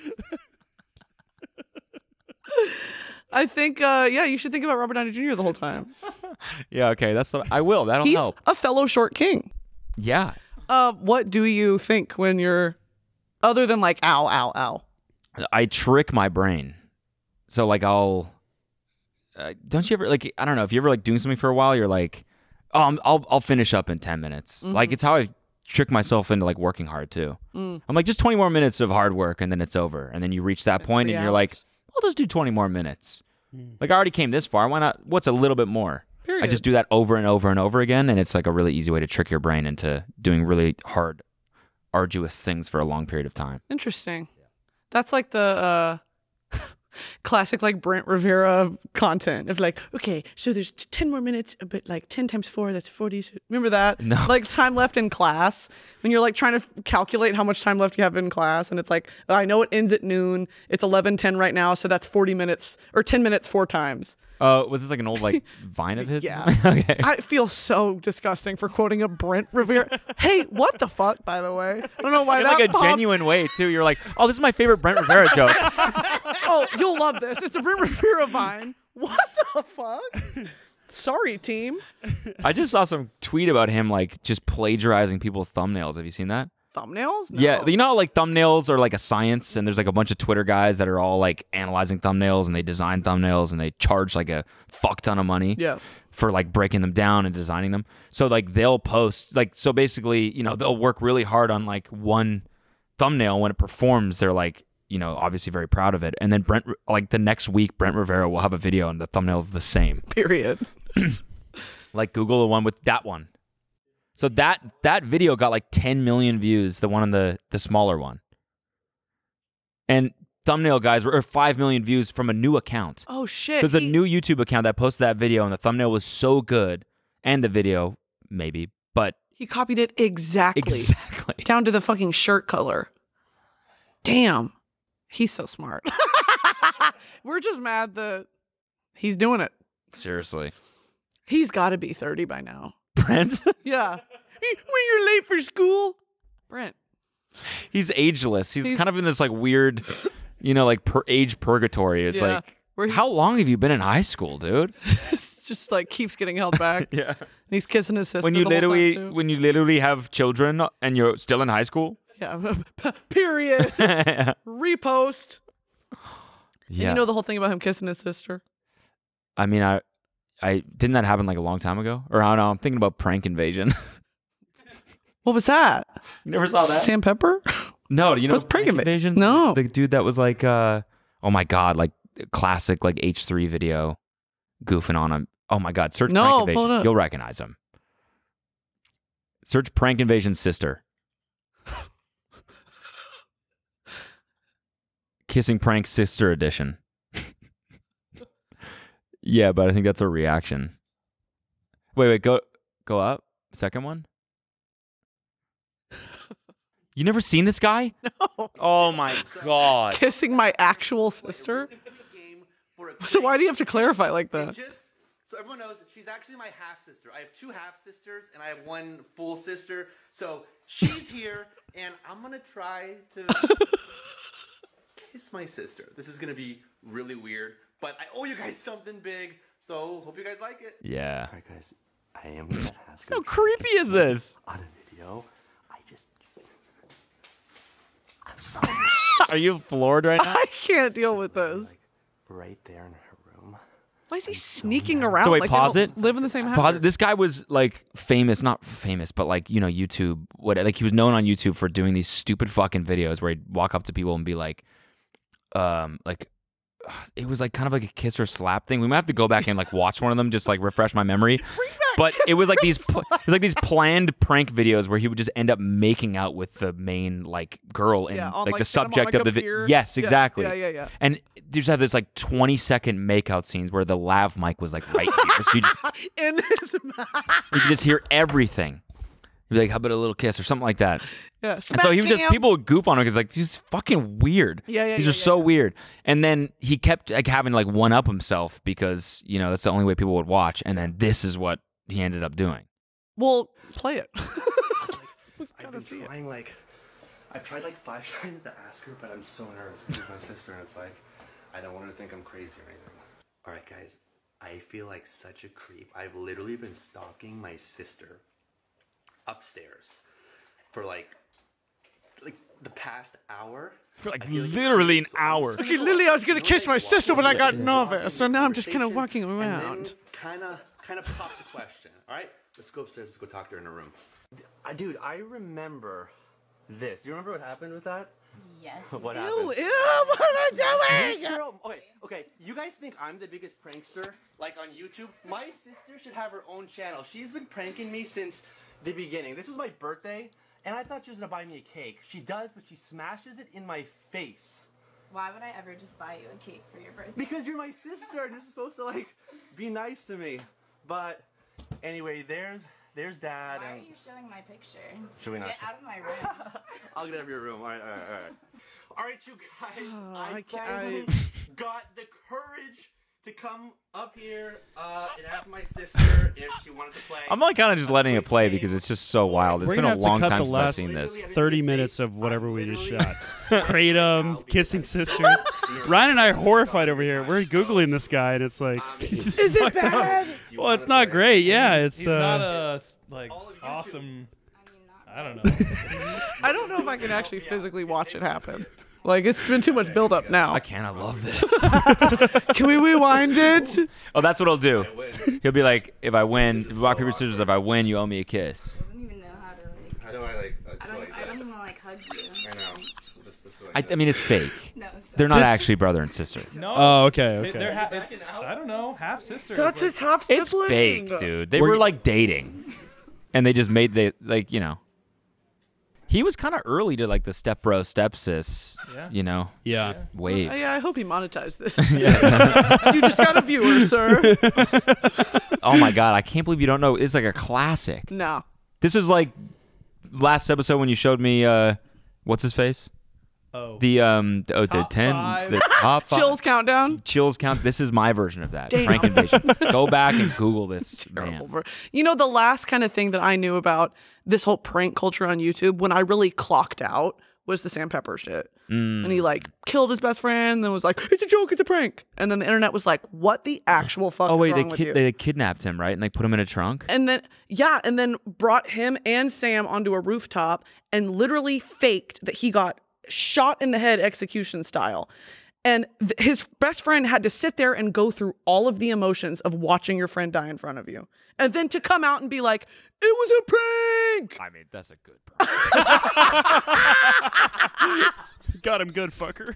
I think, uh, yeah, you should think about Robert Downey Junior the whole time. Yeah, okay, that's what I will. That'll He's help. a fellow short king. Yeah. Uh, what do you think when you're, other than like, ow, ow, ow? I trick my brain. So like I'll uh, don't you ever like I don't know if you ever like doing something for a while you're like oh I'm, I'll I'll finish up in ten minutes. Mm-hmm. Like it's how I trick myself into like working hard too. Mm. I'm like just twenty more minutes of hard work and then it's over and then you reach that point Three and you're like hours. I'll just do twenty more minutes. Like I already came this far. Why not? What's a little bit more? I Period. just do that over and over and over again and it's like a really easy way to trick your brain into doing really hard, arduous things for a long period of time. Interesting. That's like the uh, classic like Brent Rivera content of like, okay, so there's ten more minutes, but like ten times four, that's forty. So remember that? No. Like time left in class when you're like trying to f- calculate how much time left you have in class. And it's like, I know it ends at noon. It's eleven ten right now. So that's forty minutes or ten minutes four times. Uh, was this like an old like Vine of his? Yeah. Okay. I feel so disgusting for quoting a Brent Rivera. Hey, what the fuck, by the way? I don't know why In that like a popped. genuine way too. You're like, oh, this is my favorite Brent Rivera joke. Oh, you'll love this. It's a Brent Rivera Vine. What the fuck? Sorry, team. I just saw some tweet about him like just plagiarizing people's thumbnails. Have you seen that? Thumbnails? No. Yeah, you know how, like thumbnails are like a science, and there's like a bunch of Twitter guys that are all like analyzing thumbnails, and they design thumbnails, and they charge like a fuck ton of money Yeah. for like breaking them down and designing them. So like they'll post like so basically, you know, they'll work really hard on like one thumbnail. When it performs, they're like, you know, obviously very proud of it. And then Brent, like the next week, Brent Rivera will have a video, and the thumbnail's the same. Period. Like Google the one with that one. So that that video got like ten million views, the one on the the smaller one. And thumbnail guys were or five million views from a new account. Oh shit. There's a He- new YouTube account that posted that video and the thumbnail was so good and the video maybe, but He copied it exactly. exactly. Down to the fucking shirt color. Damn. He's so smart. We're just mad that he's doing it. Seriously. He's got to be thirty by now. Brent, Yeah. Hey, when you're late for school. Brent. he's ageless. He's, He's- kind of in this like weird, you know, like per age purgatory. It's Yeah. like Where he- how long have you been in high school, dude? It's just like keeps getting held back. Yeah. And he's kissing his sister. When you the whole time, literally too. when you literally have children and you're still in high school? Yeah. Period. yeah. Repost. And you know the whole thing about him kissing his sister? I mean, I, I didn't that happen like a long time ago? Or I don't know. I'm thinking about Prank Invasion. What was that? You never saw that? Sam Pepper? No, do you know What's Prank Inva- Invasion? No. The dude that was like, uh, oh my god, like classic like H three video, goofing on him. Oh my god, search No, Prank pull it Invasion. up. You'll recognize him. Search Prank Invasion sister. Kissing Prank Sister Edition. Yeah, but I think that's a reaction. Wait, wait, go go up. Second one. You never seen this guy? No. Oh my god. Kissing my actual sister? So why do you have to clarify like that? Just so everyone knows that she's actually my half sister. I have two half sisters and I have one full sister. So she's here and I'm gonna try to kiss my sister. This is gonna be really weird, but I owe you guys something big. So hope you guys like it. Yeah. All right, guys. I am gonna ask How creepy is this? on a video. I just I'm sorry. Are you floored right now? I can't deal with this. Right there in her room. Why is he sneaking around? So wait, like they pause don't it. Live in the same house. Pause it. This guy was like famous, not famous, but like, you know, YouTube, what like he was known on YouTube for doing these stupid fucking videos where he'd walk up to people and be like, um, like it was like kind of like a kiss or slap thing. We might have to go back and like watch one of them, just like refresh my memory. But it was like these, pl- it was like these planned prank videos where he would just end up making out with the main like girl and Yeah, on, like, like, the Santa subject of Monica the video. Pier. Yes, Yeah, exactly. yeah, yeah, yeah. And you just have this like twenty second makeout scenes where the lav mic was like right here, so you just, In his mouth. you could just hear everything. You'd be like, how about a little kiss or something like that. Yeah. And so he was just, smack him. people would goof on him because like, he's fucking weird. Yeah, yeah, These yeah, are so yeah. weird. And then he kept like having to like one up himself because, you know, that's the only way people would watch. And then this is what he ended up doing. Well, play it. We've I've got to been see it. trying like, I've tried like five times to ask her, but I'm so nervous because my sister, and it's like, I don't want her to think I'm crazy or anything. All right, guys, I feel like such a creep. I've literally been stalking my sister upstairs for like, like the past hour. For like I feel literally an so I'm hour. just Okay, literally, I was gonna kiss my sister, but I got nervous, so now I'm just kind of walking around. Kind of, kind of pop the question. All right, let's go upstairs. Let's go talk to her in her room. Uh, dude, I remember this. Do you remember what happened with that? Yes. What Ew, happened? ew, what am I This doing? girl, okay, okay. You guys think I'm the biggest prankster, like on YouTube? My sister should have her own channel. She's been pranking me since the beginning. This was my birthday, and I thought she was gonna buy me a cake. She does, but she smashes it in my face. Why would I ever just buy you a cake for your birthday? Because you're my sister, and you're supposed to like be nice to me. But anyway, there's there's Dad. Why are and you showing my picture? Should we not Get show- out of my room. I'll get out of your room. All right, all right, all right. All right, you guys. Oh, I, I can't- finally I- got the courage to come up here uh, and ask my sister if she wanted to play. I'm like kind of just letting it play because it's just so wild. It's We're been gonna a have to long cut time the since I've last seen this. thirty minutes of whatever we just shot. Kratom, kissing sisters. Ryan and I are horrified over here. We're Googling this guy, and it's like, Is it bad? well, it's not great. Yeah, it's. He's uh, not a like awesome. I don't know. I don't know if I can actually physically watch it happen. Like, it's been too much buildup now. I can't. I love this. Can we rewind it? Oh, that's what he'll do. He'll be like, if I win, if we rock paper scissors, if I win, you owe me a kiss. I don't even know how to like. How do I like? I don't. I don't even want to like hug you. I know. This, this way. I, I mean, it's fake. No. It's They're not This- actually brother and sister. No. Oh, okay, They- okay. They're ha- it's, I don't know, half sister. That's his half It's sibling. fake, dude. They We're- were like dating, and they just made they like you know. He was kind of early to like the step bro, step sis, Yeah. you know, Yeah. wave. Yeah, I hope he monetized this. Yeah. You just got a viewer, sir. Oh my god, I can't believe you don't know. It's like a classic. No. This is like last episode when you showed me uh, what's his face? Oh. The um the, oh, the Top ten five. the top five. Chills countdown. Chills count. This is my version of that. Damn. Frank Invasion. Go back and Google this, man. Over. You know, the last kind of thing that I knew about this whole prank culture on YouTube when I really clocked out was the Sam Pepper shit. Mm. And he like killed his best friend, then was like, "It's a joke, it's a prank." And then the internet was like, "What the actual fuck Oh is wait, they wrong with kid- you?" they kidnapped him, right? And they put him in a trunk. And then, yeah, and then brought him and Sam onto a rooftop and literally faked that he got shot in the head execution style. And th- his best friend had to sit there and go through all of the emotions of watching your friend die in front of you. And then to come out and be like, "It was a prank." I mean, that's a good prank. Got him good, fucker.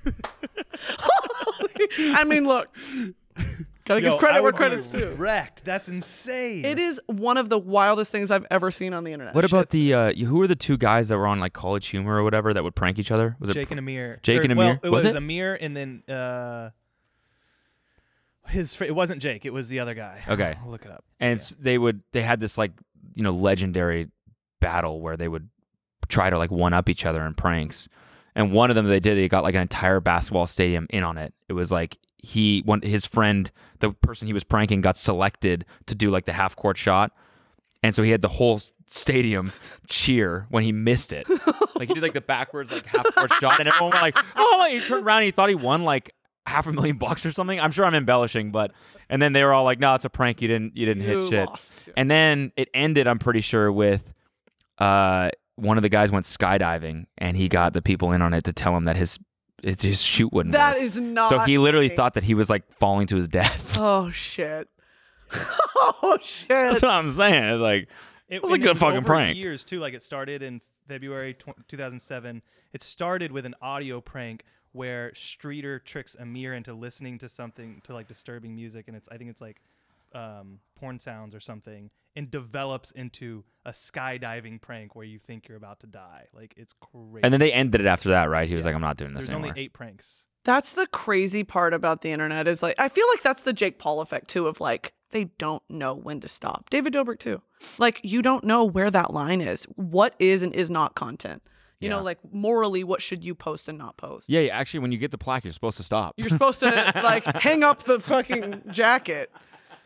I mean, look, gotta Yo, give credit I where would be credit's due. Wrecked. That's insane. It is one of the wildest things I've ever seen on the internet. What Shit. about the uh, who were the two guys that were on like College Humor or whatever that would prank each other? Was Jake it and Amir. Jake Or- and well, Amir? it Was was, it? Amir, and then uh, his. Fr- it wasn't Jake. It was the other guy. Okay. I'll look it up. And it's, they would they had this like you know legendary battle where they would try to like one up each other in pranks. And one of them they did, he got like an entire basketball stadium in on it. It was like he one his friend, the person he was pranking, got selected to do like the half court shot, and so he had the whole s- stadium cheer when he missed it. Like he did like the backwards like half court shot, and everyone went like, "Oh!" He turned around, and he thought he won like half a million bucks or something. I'm sure I'm embellishing, but and then they were all like, "No, it's a prank. You didn't you didn't You hit shit." lost. And then it ended, I'm pretty sure, with uh, one of the guys went skydiving, and he got the people in on it to tell him that his it, his chute wouldn't That work. is not. So he literally funny. thought that he was like falling to his death. Oh shit. Oh shit. That's what I'm saying. It's like It was a and good was fucking over prank. Years too. Like it started in February tw- two thousand seven. It started with an audio prank where Streeter tricks Amir into listening to something to like disturbing music, and it's I think it's like um, porn sounds or something, and develops into a skydiving prank where you think you're about to die. Like it's crazy. And then they ended it after that, right? He was Yeah. like, "I'm not doing this There's anymore." only eight pranks. That's the crazy part about the internet is like, I feel like that's the Jake Paul effect too of like, they don't know when to stop. David Dobrik too. Like, you don't know where that line is. What is and is not content? You Yeah. know, like morally, what should you post and not post? Yeah, yeah, actually, when you get the plaque, you're supposed to stop. You're supposed to like hang up the fucking jacket.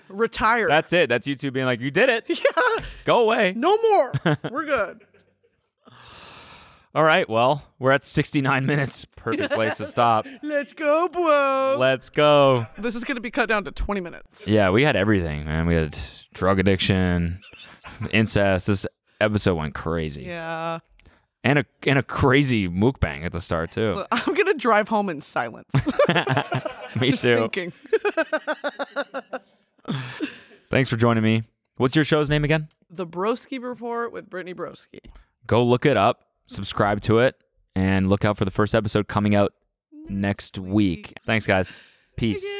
Retire. That's it. That's YouTube being like, you did it. yeah. Go away. No more. We're good. All right. Well, we're at sixty-nine minutes. Perfect place to stop. Let's go, bro. Let's go. This is going to be cut down to twenty minutes. Yeah, we had everything, man. We had drug addiction, incest. This episode went crazy. Yeah. And a and a crazy mukbang at the start too. I'm gonna drive home in silence. Me Just too. Thinking. Thanks for joining me. What's your show's name again? The Broski Report with Brittany Broski. Go look it up, subscribe to it, and look out for the first episode coming out next week. Thanks, guys. Peace.